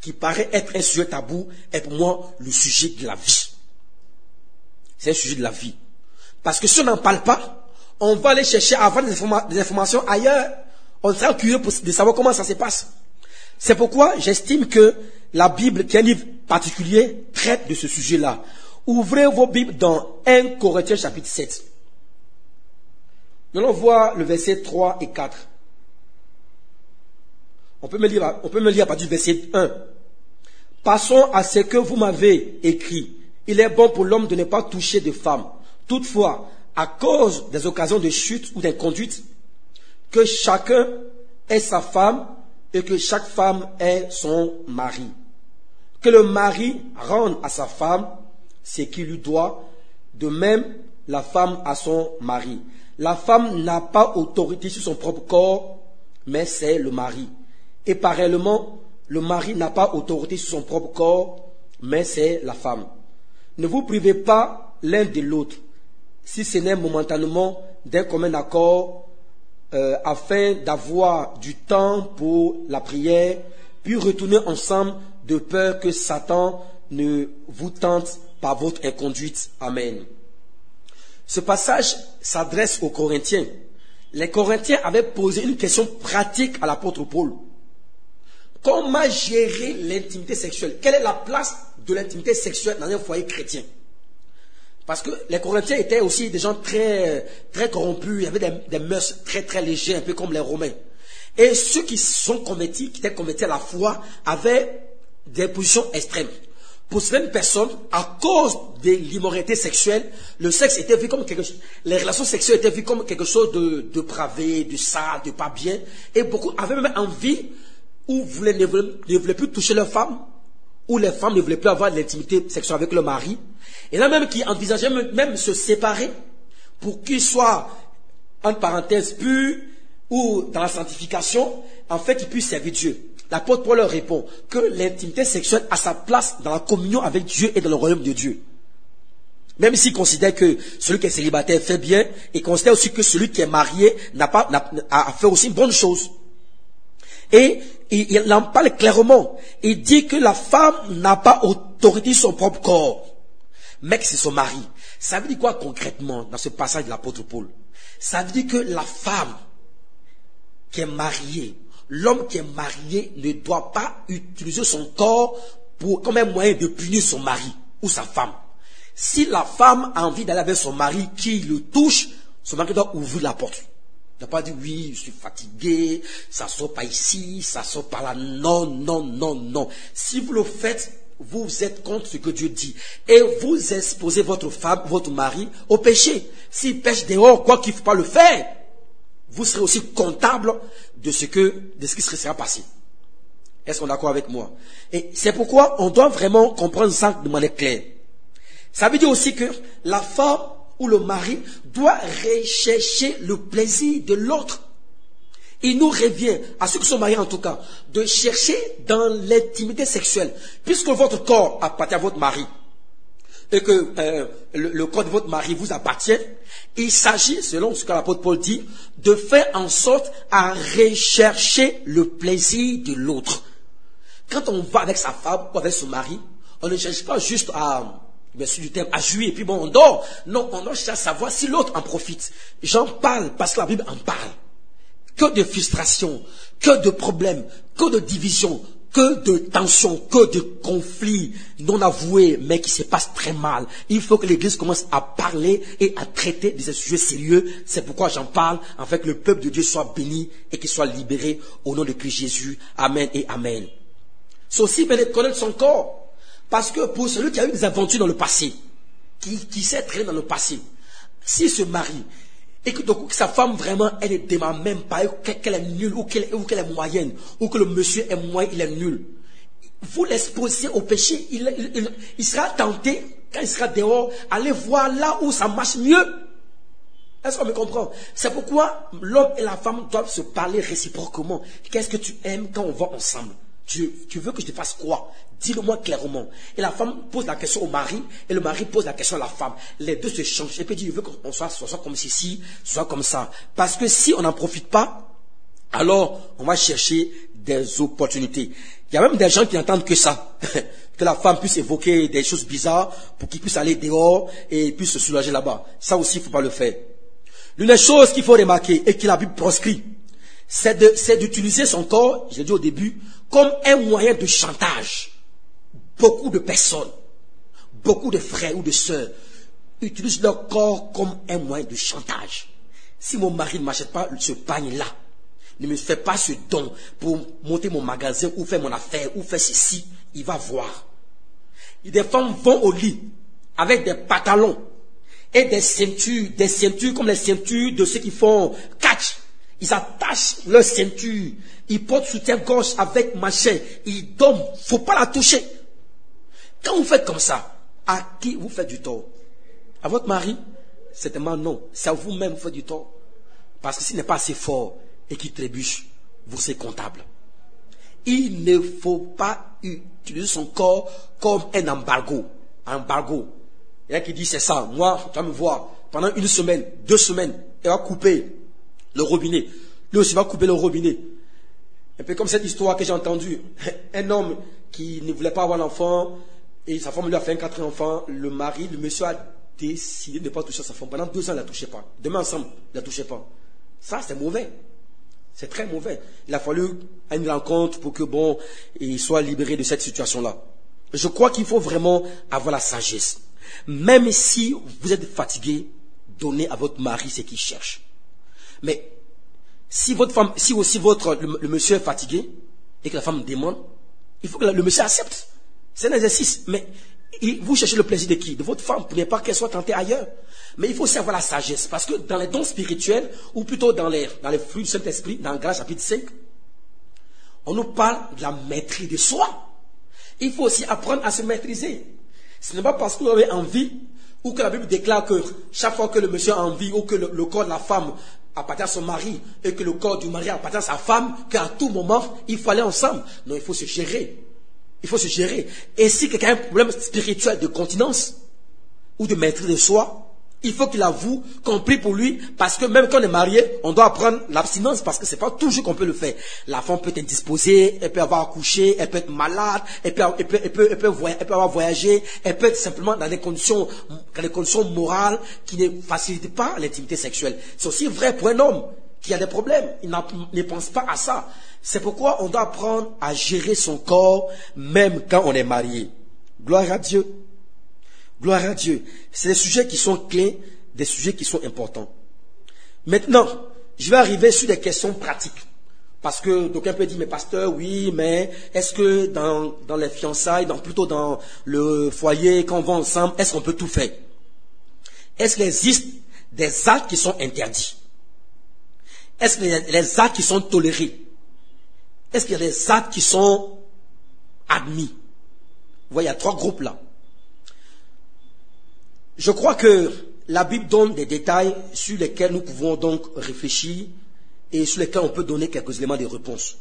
est pour moi le sujet de la vie. C'est un sujet de la vie. Parce que si on n'en parle pas, on va aller chercher à avoir des informations ailleurs. On sera curieux de savoir comment ça se passe. C'est pourquoi j'estime que la Bible, qui est un livre particulier, traite de ce sujet-là. Ouvrez vos Bibles dans 1 Corinthiens chapitre 7. Nous allons voir le verset 3 et 4. On peut me lire à partir du verset 1. Passons à ce que vous m'avez écrit. Il est bon pour l'homme de ne pas toucher de femme. Toutefois, à cause des occasions de chute ou d'inconduite, que chacun ait sa femme et que chaque femme ait son mari. Que le mari rende à sa femme ce qu'il lui doit, de même la femme à son mari. La femme n'a pas autorité sur son propre corps, mais c'est le mari. Et pareillement, le mari n'a pas autorité sur son propre corps, mais c'est la femme. Ne vous privez pas l'un de l'autre, si ce n'est momentanément d'un commun accord, afin d'avoir du temps pour la prière, puis retourner ensemble de peur que Satan ne vous tente par votre inconduite. Amen. Ce passage s'adresse aux Corinthiens. Les Corinthiens avaient posé une question pratique à l'apôtre Paul. Comment gérer l'intimité sexuelle? Quelle est la place de l'intimité sexuelle dans un foyer chrétien? Parce que les Corinthiens étaient aussi des gens très, très corrompus. Il y avait des mœurs très, très légers, un peu comme les Romains. Et ceux qui sont convertis, qui étaient convertis à la foi, avaient des positions extrêmes. Pour certaines personnes, à cause de l'immoralité sexuelle, le sexe était vu comme quelque chose, les relations sexuelles étaient vues comme quelque chose de dépravé, de sale, de pas bien. Et beaucoup avaient même envie, ou ne voulaient plus toucher leurs femmes, ou les femmes ne voulaient plus avoir de l'intimité sexuelle avec leur mari. Et là même qui envisageaient même se séparer pour qu'ils soient, entre parenthèses, purs ou dans la sanctification, en fait, ils puissent servir Dieu. L'apôtre Paul leur répond que l'intimité sexuelle a sa place dans la communion avec Dieu et dans le royaume de Dieu. Même s'il considère que celui qui est célibataire fait bien, il considère aussi que celui qui est marié a fait aussi une bonne chose. Et il en parle clairement. Il dit que la femme n'a pas autorité sur son propre corps, mais que c'est son mari. Ça veut dire quoi concrètement dans ce passage de l'apôtre Paul? Ça veut dire que la femme qui est marié, l'homme qui est marié ne doit pas utiliser son corps comme un moyen de punir son mari ou sa femme. Si la femme a envie d'aller avec son mari qui le touche, son mari doit ouvrir la porte. Il n'a pas dit oui, je suis fatigué, ça sort pas ici, ça sort par là. Non, non, non, non. Si vous le faites, vous êtes contre ce que Dieu dit. Et vous exposez votre femme, votre mari au péché. S'il pêche dehors, quoi qu'il ne faut pas le faire, vous serez aussi comptable de ce qui sera passé. Est-ce qu'on est d'accord avec moi? Et c'est pourquoi on doit vraiment comprendre ça de manière claire. Ça veut dire aussi que la femme ou le mari doit rechercher le plaisir de l'autre. Il nous revient, à ceux qui sont mariés en tout cas, de chercher dans l'intimité sexuelle. Puisque votre corps appartient à votre mari, et que le corps de votre mari vous appartient, il s'agit, selon ce que l'apôtre Paul dit, de faire en sorte à rechercher le plaisir de l'autre. Quand on va avec sa femme ou avec son mari, on ne cherche pas juste à... Merci du terme, à jouir et puis bon, on dort. Non, on doit chercher à savoir si l'autre en profite. J'en parle parce que la Bible en parle. Que de frustration, que de problèmes, que de divisions, que de tensions, que de conflits non avoués, mais qui se passent très mal. Il faut que l'Église commence à parler et à traiter de ces sujets sérieux. C'est pourquoi j'en parle, afin que le peuple de Dieu soit béni et qu'il soit libéré au nom de Christ Jésus. Amen et Amen. C'est aussi bien de connaître son corps. Parce que pour celui qui a eu des aventures dans le passé, qui s'est traîné dans le passé, s'il se marie, et que, donc, sa femme vraiment, elle ne démarre même pas, qu'elle est nulle, ou qu'elle est moyenne, ou que le monsieur est moyen, il est nul, vous l'exposez au péché, il sera tenté, quand il sera dehors, aller voir là où ça marche mieux. Est-ce qu'on me comprend? C'est pourquoi l'homme et la femme doivent se parler réciproquement. Qu'est-ce que tu aimes quand on va ensemble? Tu veux que je te fasse quoi? Dis-le-moi clairement. Et la femme pose la question au mari, et le mari pose la question à la femme. Les deux se changent. Et puis dit, je veux qu'on soit comme ceci, soit comme ça. Parce que si on n'en profite pas, alors on va chercher des opportunités. Il y a même des gens qui n'entendent que ça. Que la femme puisse évoquer des choses bizarres pour qu'il puisse aller dehors et puisse se soulager là-bas. Ça aussi, il ne faut pas le faire. L'une des choses qu'il faut remarquer et que la Bible proscrit, c'est d'utiliser son corps, j'ai dit au début, comme un moyen de chantage. Beaucoup de personnes, beaucoup de frères ou de sœurs utilisent leur corps comme un moyen de chantage. Si mon mari ne m'achète pas ce pagne-là, ne me fait pas ce don pour monter mon magasin ou faire mon affaire ou faire ceci, il va voir. Et des femmes vont au lit avec des pantalons et des ceintures comme les ceintures de ceux qui font catch. Ils attachent leur ceinture, ils portent soutien-gorge avec machin, ils dorment, faut pas la toucher. Quand vous faites comme ça, à qui vous faites du tort? À votre mari? Certainement non. C'est à vous-même que vous faites du tort. Parce que s'il n'est pas assez fort et qu'il trébuche, vous serez comptable. Il ne faut pas utiliser son corps comme un embargo. Il y en a qui disent c'est ça. Moi, tu vas me voir pendant 1 semaine, 2 semaines, il va couper le robinet. Lui aussi va couper le robinet. Un peu comme cette histoire que j'ai entendue. Un homme qui ne voulait pas avoir l'enfant, et sa femme lui a fait un 4 enfants. Le monsieur a décidé de ne pas toucher sa femme. Pendant 2 ans, il ne la touchait pas. Demain ensemble, il ne la touchait pas. Ça, c'est mauvais. C'est très mauvais. Il a fallu une rencontre pour que, il soit libéré de cette situation-là. Je crois qu'il faut vraiment avoir la sagesse. Même si vous êtes fatigué, donnez à votre mari ce qu'il cherche. Mais si votre femme, si aussi le monsieur est fatigué et que la femme demande, il faut que le monsieur accepte. C'est un exercice. Mais vous cherchez le plaisir de qui? De votre femme, pour ne pas qu'elle soit tentée ailleurs. Mais il faut aussi avoir la sagesse. Parce que dans les dons spirituels, ou plutôt dans les fruits du Saint-Esprit, dans Grâce chapitre 5, on nous parle de la maîtrise de soi. Il faut aussi apprendre à se maîtriser. Ce n'est pas parce que vous avez envie, ou que la Bible déclare que chaque fois que le monsieur a envie, ou que le corps de la femme appartient à son mari, et que le corps du mari appartient à sa femme, qu'à tout moment, il faut aller ensemble. Non, il faut se gérer. Il faut se gérer. Et si quelqu'un a un problème spirituel de continence, ou de maîtrise de soi, il faut qu'il avoue qu'on prie pour lui, parce que même quand on est marié, on doit apprendre l'abstinence, parce que c'est pas toujours qu'on peut le faire. La femme peut être indisposée, elle peut avoir accouché, elle peut être malade, elle peut avoir voyagé, elle peut être simplement dans des conditions morales qui ne facilitent pas l'intimité sexuelle. C'est aussi vrai pour un homme qu'il y a des problèmes. Il ne pense pas à ça. C'est pourquoi on doit apprendre à gérer son corps même quand on est marié. Gloire à Dieu. Gloire à Dieu. C'est des sujets qui sont clés, des sujets qui sont importants. Maintenant, je vais arriver sur des questions pratiques. Parce que d'aucuns peuvent dire, mais pasteur, oui, mais est-ce que dans les fiançailles, plutôt dans le foyer, quand on va ensemble, est-ce qu'on peut tout faire? Est-ce qu'il existe des actes qui sont interdits? Est-ce qu'il y a des actes qui sont tolérés? Est-ce qu'il y a des actes qui sont admis? Vous voyez, il y a 3 groupes là. Je crois que la Bible donne des détails sur lesquels nous pouvons donc réfléchir et sur lesquels on peut donner quelques éléments de réponse.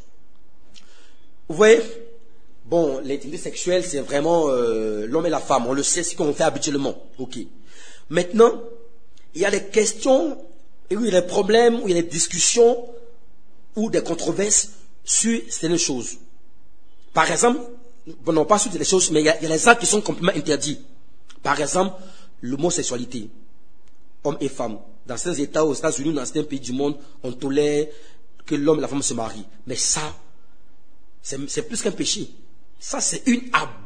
Vous voyez, bon, l'intimité sexuelle, c'est vraiment l'homme et la femme. On le sait, c'est ce qu'on fait habituellement. Ok. Maintenant, il y a des questions, et où il y a des problèmes, où il y a des discussions, ou des controverses sur certaines choses. Par exemple, bon, non pas sur des choses, mais il y a les actes qui sont complètement interdits. Par exemple, l'homosexualité, hommes et femmes. Dans certains États, aux États-Unis, dans certains pays du monde, on tolère que l'homme et la femme se marient. Mais ça, c'est plus qu'un péché. Ça, c'est une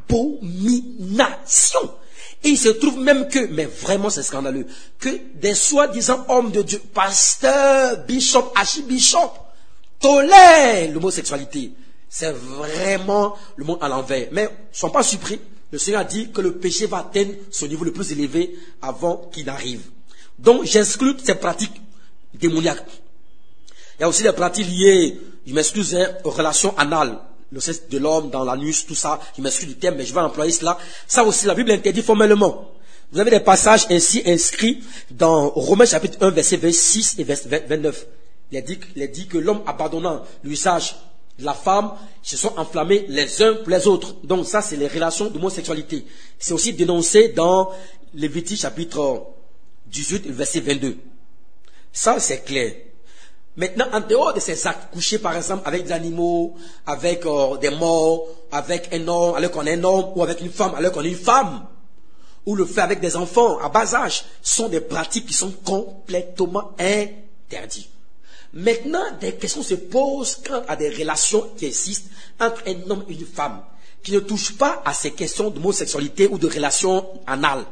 abomination. Et il se trouve même que, mais vraiment c'est scandaleux, que des soi-disant hommes de Dieu, pasteurs, bishop, archibishop, tolèrent l'homosexualité. C'est vraiment le monde à l'envers. Mais ne soyons pas surpris. Le Seigneur a dit que le péché va atteindre son niveau le plus élevé avant qu'il n'arrive. Donc, j'exclus ces pratiques démoniaques. Il y a aussi des pratiques liées, je m'excuse, aux relations anales. Le sexe de l'homme dans l'anus, tout ça. Je m'excuse du terme, mais je vais employer cela. Ça aussi, la Bible interdit formellement. Vous avez des passages ainsi inscrits dans Romains chapitre 1, verset 26 et verset 29. Il est dit que l'homme abandonnant l'usage de la femme se sont enflammés les uns pour les autres. Donc ça, c'est les relations d'homosexualité. C'est aussi dénoncé dans Lévitique chapitre 18, verset 22. Ça, c'est clair. Maintenant, en dehors de ces actes, coucher par exemple avec des animaux, avec des morts, avec un homme, alors qu'on est un homme, ou avec une femme, alors qu'on est une femme, ou le fait avec des enfants à bas âge, sont des pratiques qui sont complètement interdites. Maintenant, des questions se posent quant à des relations qui existent entre un homme et une femme, qui ne touchent pas à ces questions d'homosexualité ou de relations anales.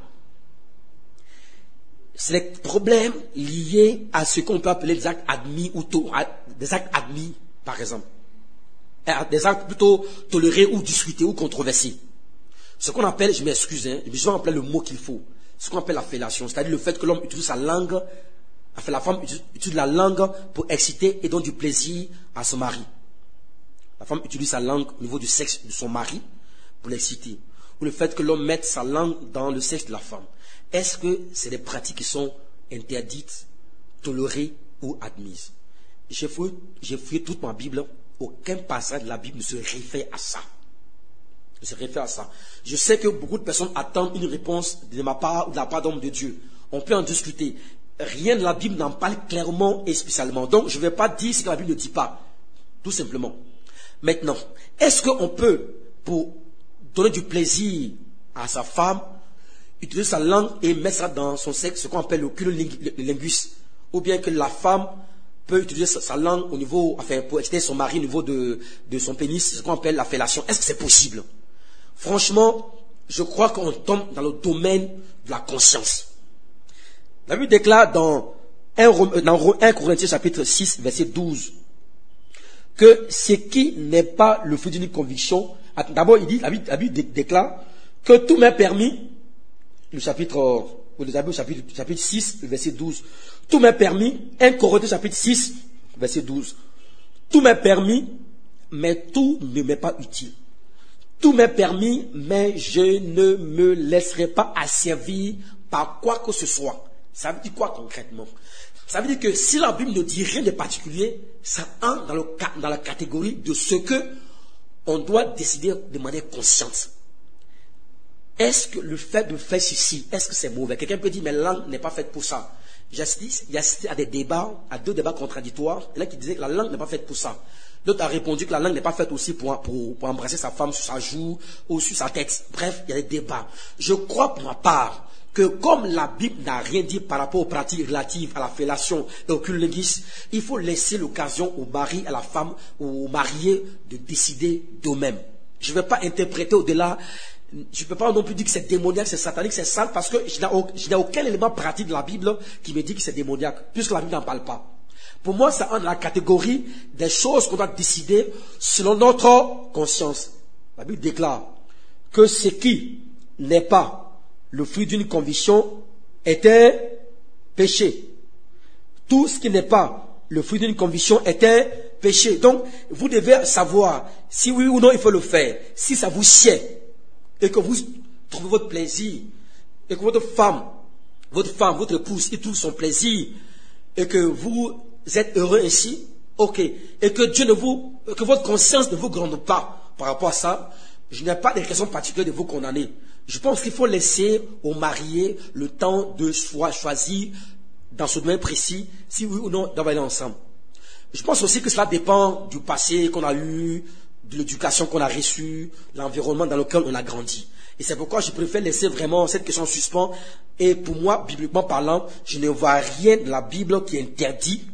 C'est des problèmes liés à ce qu'on peut appeler des actes admis ou des actes admis, par exemple. Des actes plutôt tolérés ou discutés ou controversés. Ce qu'on appelle, je m'excuse, je vais appeler le mot qu'il faut, ce qu'on appelle la fellation, c'est-à-dire le fait que l'homme utilise sa langue, la femme utilise la langue pour exciter et donner du plaisir à son mari. La femme utilise sa langue au niveau du sexe de son mari pour l'exciter. Ou le fait que l'homme mette sa langue dans le sexe de la femme. Est-ce que c'est des pratiques qui sont interdites, tolérées ou admises? J'ai fouillé toute ma Bible. Aucun passage de la Bible ne se réfère à ça. Je sais que beaucoup de personnes attendent une réponse de ma part ou de la part d'hommes de Dieu. On peut en discuter. Rien de la Bible n'en parle clairement et spécialement. Donc, je ne vais pas dire ce que la Bible ne dit pas. Tout simplement. Maintenant, est-ce qu'on peut, pour donner du plaisir à sa femme, utiliser sa langue et mettre ça dans son sexe, ce qu'on appelle le cunnilingus, ou bien que la femme peut utiliser sa langue au niveau, pour exciter son mari au niveau de son pénis, ce qu'on appelle la fellation. Est-ce que c'est possible? Franchement, je crois qu'on tombe dans le domaine de la conscience. La Bible déclare dans 1 Corinthiens chapitre 6, verset 12, que ce qui n'est pas le fruit d'une conviction, d'abord il dit, la Bible déclare que tout m'est permis. Le chapitre 6, verset 12. Tout m'est permis. 1 Corinthiens chapitre 6, verset 12. Tout m'est permis, mais tout ne m'est pas utile. Tout m'est permis, mais je ne me laisserai pas asservir par quoi que ce soit. Ça veut dire quoi concrètement? Ça veut dire que si la Bible ne dit rien de particulier, ça entre dans la catégorie de ce que on doit décider de manière consciente. Est-ce que le fait de faire ceci, est-ce que c'est mauvais? Quelqu'un peut dire, mais la langue n'est pas faite pour ça. Il y a assisté à à 2 débats contradictoires. Il y en a qui disaient que la langue n'est pas faite pour ça. L'autre a répondu que la langue n'est pas faite aussi pour embrasser sa femme sur sa joue ou sur sa tête. Bref, il y a des débats. Je crois pour ma part que comme la Bible n'a rien dit par rapport aux pratiques relatives à la fellation et au cunnilingus, il faut laisser l'occasion au mari, à la femme ou au marié de décider d'eux-mêmes. Je ne vais pas interpréter au-delà. Je ne peux pas non plus dire que c'est démoniaque, c'est satanique, c'est sale, parce que je n'ai aucun élément pratique de la Bible qui me dit que c'est démoniaque, puisque la Bible n'en parle pas. Pour moi, ça entre dans la catégorie des choses qu'on doit décider selon notre conscience. La Bible déclare que ce qui n'est pas le fruit d'une conviction est un péché. Tout ce qui n'est pas le fruit d'une conviction est un péché. Donc, vous devez savoir si oui ou non il faut le faire. Si ça vous sied et que vous trouvez votre plaisir et que votre femme, votre épouse, il trouve son plaisir et que vous êtes heureux ainsi, ok. Et que que votre conscience ne vous gronde pas par rapport à ça, je n'ai pas de raison particulière de vous condamner. Je pense qu'il faut laisser aux mariés le temps de choisir dans ce domaine précis, si oui ou non, doivent aller ensemble. Je pense aussi que cela dépend du passé qu'on a eu, de l'éducation qu'on a reçue, l'environnement dans lequel on a grandi. Et c'est pourquoi je préfère laisser vraiment cette question en suspens. Et pour moi, bibliquement parlant, je ne vois rien de la Bible qui interdit.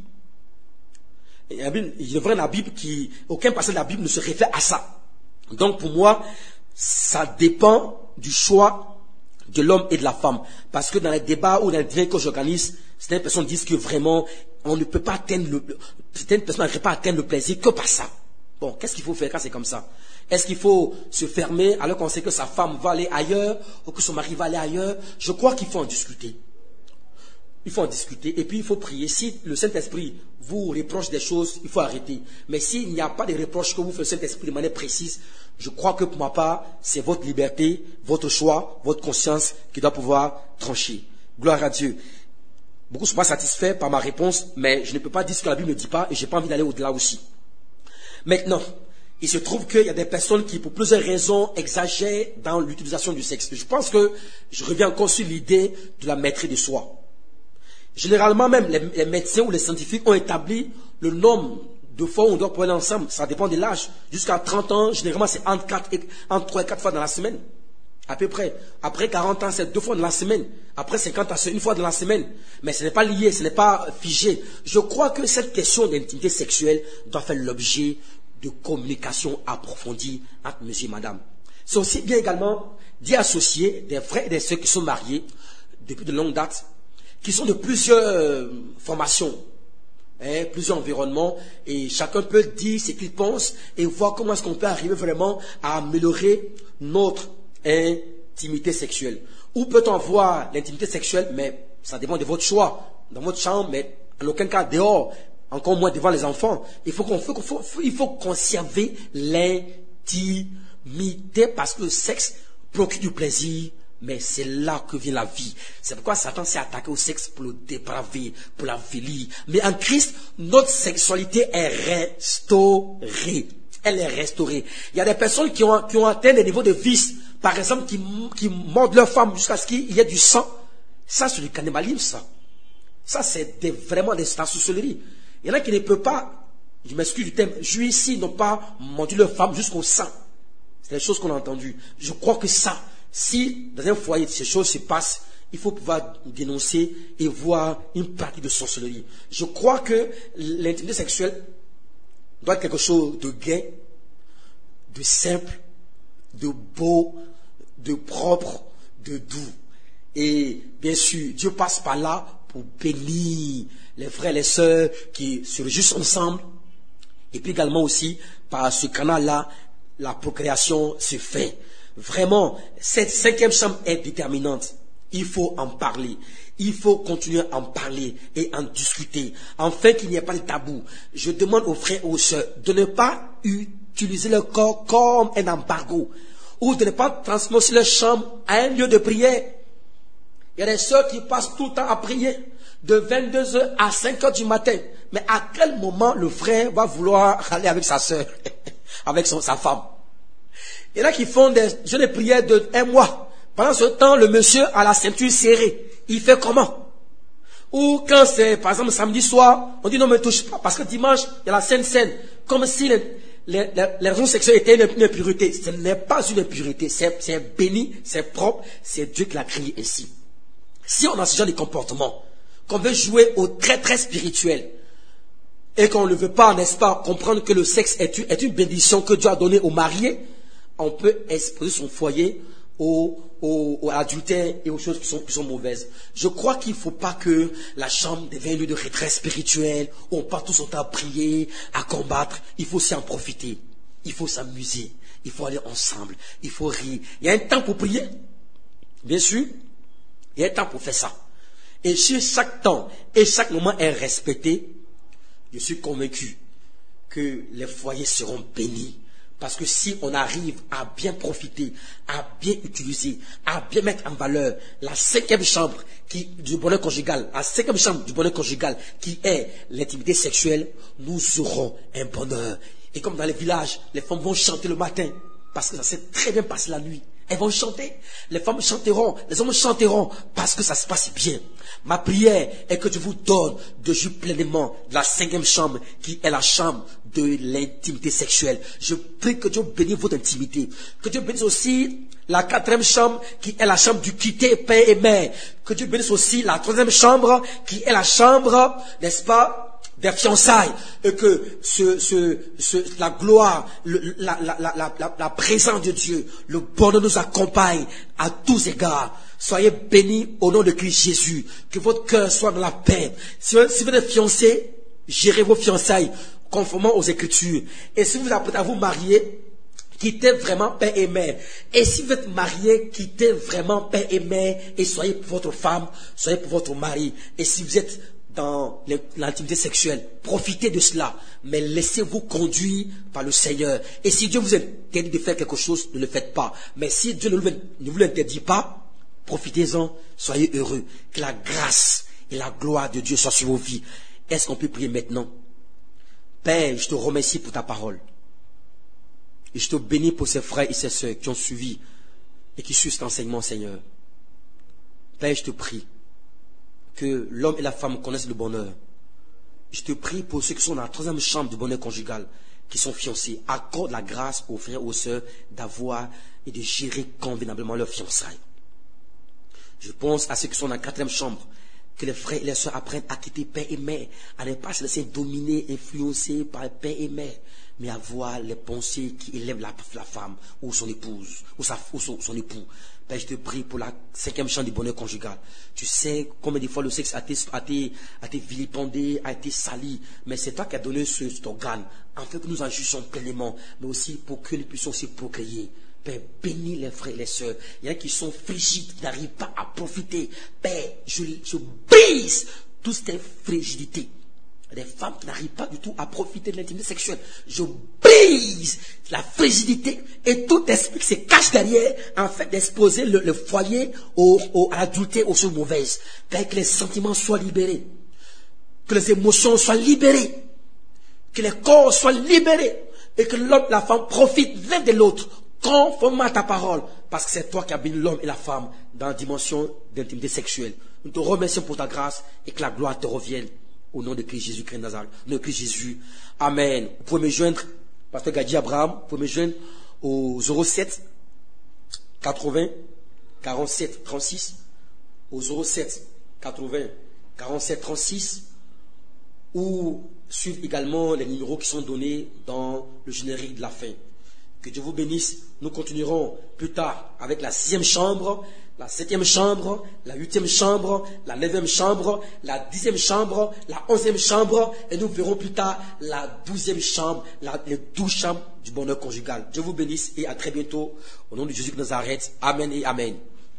Il ne vois la Bible aucun passage de la Bible ne se réfère à ça. Donc pour moi, ça dépend du choix de l'homme et de la femme. Parce que dans les débats ou dans les dîners que j'organise, certaines personnes disent que vraiment, on ne peut pas atteindre certaines personnes n'arrivent pas à atteindre le plaisir que par ça. Bon, qu'est-ce qu'il faut faire quand c'est comme ça? Est-ce qu'il faut se fermer alors qu'on sait que sa femme va aller ailleurs ou que son mari va aller ailleurs? Je crois qu'il faut en discuter. Il faut en discuter et puis il faut prier. Si le Saint-Esprit vous reproche des choses, il faut arrêter. Mais s'il n'y a pas de reproche que vous fait le Saint-Esprit de manière précise, je crois que pour ma part, c'est votre liberté, votre choix, votre conscience qui doit pouvoir trancher. Gloire à Dieu. Beaucoup ne sont pas satisfaits par ma réponse, mais je ne peux pas dire ce que la Bible ne dit pas et je n'ai pas envie d'aller au-delà aussi. Maintenant, il se trouve qu'il y a des personnes qui, pour plusieurs raisons, exagèrent dans l'utilisation du sexe. Je pense que je reviens encore sur l'idée de la maîtrise de soi. Généralement, même les médecins ou les scientifiques ont établi le nombre de fois où on doit pouvoir aller ensemble. Ça dépend de l'âge. Jusqu'à 30 ans, généralement, c'est entre 3 et 4 fois dans la semaine. À peu près. Après 40 ans, c'est 2 fois dans la semaine. Après 50 ans, c'est 1 fois dans la semaine. Mais ce n'est pas lié, ce n'est pas figé. Je crois que cette question d'intimité sexuelle doit faire l'objet de communication approfondie entre monsieur et madame. C'est aussi bien également d'y associer des frères et des sœurs qui sont mariés depuis de longue date, qui sont de plusieurs formations, plusieurs environnements, et chacun peut dire ce qu'il pense et voir comment est-ce qu'on peut arriver vraiment à améliorer notre intimité sexuelle. Où peut-on avoir l'intimité sexuelle? Mais ça dépend de votre choix, dans votre chambre, mais en aucun cas dehors, encore moins devant les enfants. Il faut conserver l'intimité parce que le sexe procure du plaisir, mais c'est là que vient la vie. C'est pourquoi Satan s'est attaqué au sexe pour le dépraver, pour l'avilir. Mais en Christ, notre sexualité est restaurée. Elle est restaurée. Il y a des personnes qui ont atteint des niveaux de vice, par exemple, qui mordent leur femme jusqu'à ce qu'il y ait du sang. Ça, c'est du cannibalisme, ça. Ça, c'est vraiment de la sorcellerie. Il y en a qui ne peuvent pas, je m'excuse du terme, jouir s'ils n'ont pas mordu leur femme jusqu'au sang. C'est des choses qu'on a entendues. Je crois que ça, si dans un foyer ces choses se passent, il faut pouvoir dénoncer et voir une pratique de sorcellerie. Je crois que l'intimité sexuelle doit être quelque chose de gai, de simple, de beau, de propre, de doux. Et bien sûr, Dieu passe par là pour bénir les frères et les sœurs qui se réjouissent ensemble. Et puis également aussi, par ce canal-là, la procréation se fait. Vraiment, cette 5e chambre est déterminante. Il faut en parler. Il faut continuer à en parler et en discuter, afin qu'il n'y ait pas de tabou. Je demande aux frères et aux sœurs de ne pas utiliser leur corps comme un embargo, ou de ne pas transformer leur chambre à un lieu de prière. Il y a des sœurs qui passent tout le temps à prier, de 22h à 5h du matin. Mais à quel moment le frère va vouloir aller avec sa sœur, avec sa femme? Il y en a qui font des jeûnes de prière de 1 mois. Pendant ce temps, le monsieur a la ceinture serrée. Il fait comment? Ou quand c'est, par exemple, samedi soir, on dit non, ne me touche pas, parce que dimanche, il y a la Sainte Seine. Comme si les raisons sexuelles étaient une impureté. Ce n'est pas une impureté. C'est béni, c'est propre, c'est Dieu qui l'a créé ainsi. Si on a ce genre de comportement, qu'on veut jouer au très très spirituel, et qu'on ne veut pas, n'est-ce pas, comprendre que le sexe est une bénédiction que Dieu a donnée aux mariés, on peut exposer son foyer à l'adultère et aux choses qui sont mauvaises. Je crois qu'il ne faut pas que la chambre devienne un lieu de retrait spirituel où on passe tout son temps à prier, à combattre. Il faut aussi en profiter. Il faut s'amuser. Il faut aller ensemble. Il faut rire. Il y a un temps pour prier. Bien sûr. Il y a un temps pour faire ça. Et si chaque temps et chaque moment est respecté, je suis convaincu que les foyers seront bénis. Parce que si on arrive à bien profiter, à bien utiliser, à bien mettre en valeur la cinquième chambre du bonheur conjugal, la cinquième chambre du bonheur conjugal qui est l'intimité sexuelle, nous aurons un bonheur. Et comme dans les villages, les femmes vont chanter le matin parce que ça s'est très bien passé la nuit. Elles vont chanter. Les femmes chanteront, les hommes chanteront parce que ça se passe bien. Ma prière est que Dieu vous donne de jouir pleinement de la cinquième chambre qui est la chambre de l'intimité sexuelle. Je prie que Dieu bénisse votre intimité. Que Dieu bénisse aussi la quatrième chambre qui est la chambre du quitter père et mère. Que Dieu bénisse aussi la troisième chambre qui est la chambre, n'est-ce pas, des fiançailles, et que la gloire, la présence de Dieu, le bonheur nous accompagne à tous égards. Soyez bénis au nom de Christ Jésus. Que votre cœur soit dans la paix. Si vous êtes fiancés, gérez vos fiançailles conformément aux Écritures. Et si vous apprêtez à vous marier, quittez vraiment père et mère. Et si vous êtes marié, quittez vraiment père et mère et soyez pour votre femme, soyez pour votre mari. Et si vous êtes dans l'intimité sexuelle, profitez de cela, mais laissez-vous conduire par le Seigneur. Et si Dieu vous interdit de faire quelque chose, ne le faites pas. Mais si Dieu ne vous l'interdit pas, profitez-en, soyez heureux. Que la grâce et la gloire de Dieu soient sur vos vies. Est-ce qu'on peut prier maintenant? Père, je te remercie pour ta parole. Et je te bénis pour ces frères et ces sœurs qui ont suivi et qui suivent cet enseignement, Seigneur. Père, je te prie que l'homme et la femme connaissent le bonheur. Je te prie pour ceux qui sont dans la troisième chambre du bonheur conjugal, qui sont fiancés. Accorde la grâce aux frères et aux sœurs d'avoir et de gérer convenablement leurs fiançailles. Je pense à ceux qui sont dans la quatrième chambre, que les frères et les sœurs apprennent à quitter père et mère, à ne pas se laisser dominer, influencer par père et mère, mais avoir les pensées qui élèvent la femme ou son épouse, ou son époux. Père, je te prie pour la cinquième chambre du bonheur conjugal. Tu sais combien de fois le sexe a été vilipendé, a été sali, mais c'est toi qui as donné cet organe, afin que nous en jouissions pleinement, mais aussi pour que nous puissions aussi procréer. Père, bénis les frères et les sœurs. Il y en a qui sont frigides, qui n'arrivent pas à profiter. Père, je brise toutes ces frigidité. Des femmes qui n'arrivent pas du tout à profiter de l'intimité sexuelle. Je brise la frigidité et tout esprit qui se cache derrière, en fait, d'exposer le foyer à l'adultère, aux choses mauvaises. Père, que les sentiments soient libérés. Que les émotions soient libérées. Que les corps soient libérés. Et que l'homme et la femme profitent l'un de l'autre, conformément à ta parole. Parce que c'est toi qui as béni l'homme et la femme dans la dimension d'intimité sexuelle. Nous te remercions pour ta grâce et que la gloire te revienne. Au nom de Christ Jésus, Christ Nazareth, au nom de Christ Jésus. Amen. Vous pouvez me joindre, Pasteur Gadi Abraham, vous pouvez me joindre au 07 80 47 36, au 07 80 47 36, ou suivre également les numéros qui sont donnés dans le générique de la fin. Que Dieu vous bénisse. Nous continuerons plus tard avec la 6e chambre, la 7e chambre, la 8e chambre, la 9e chambre, la 10e chambre, la 11e chambre, et nous verrons plus tard la 12e chambre, les 12 chambres du bonheur conjugal. Dieu vous bénisse et à très bientôt. Au nom de Jésus de Nazareth. Amen et Amen.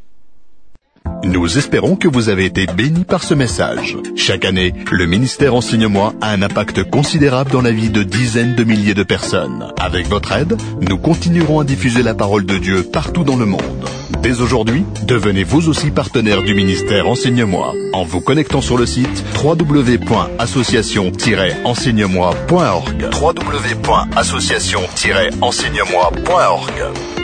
Nous espérons que vous avez été bénis par ce message. Chaque année, le ministère Enseigne-moi a un impact considérable dans la vie de dizaines de milliers de personnes. Avec votre aide, nous continuerons à diffuser la parole de Dieu partout dans le monde. Dès aujourd'hui, devenez vous aussi partenaire du ministère Enseigne-moi en vous connectant sur le site www.association-enseignemoi.org. www.association-enseignemoi.org.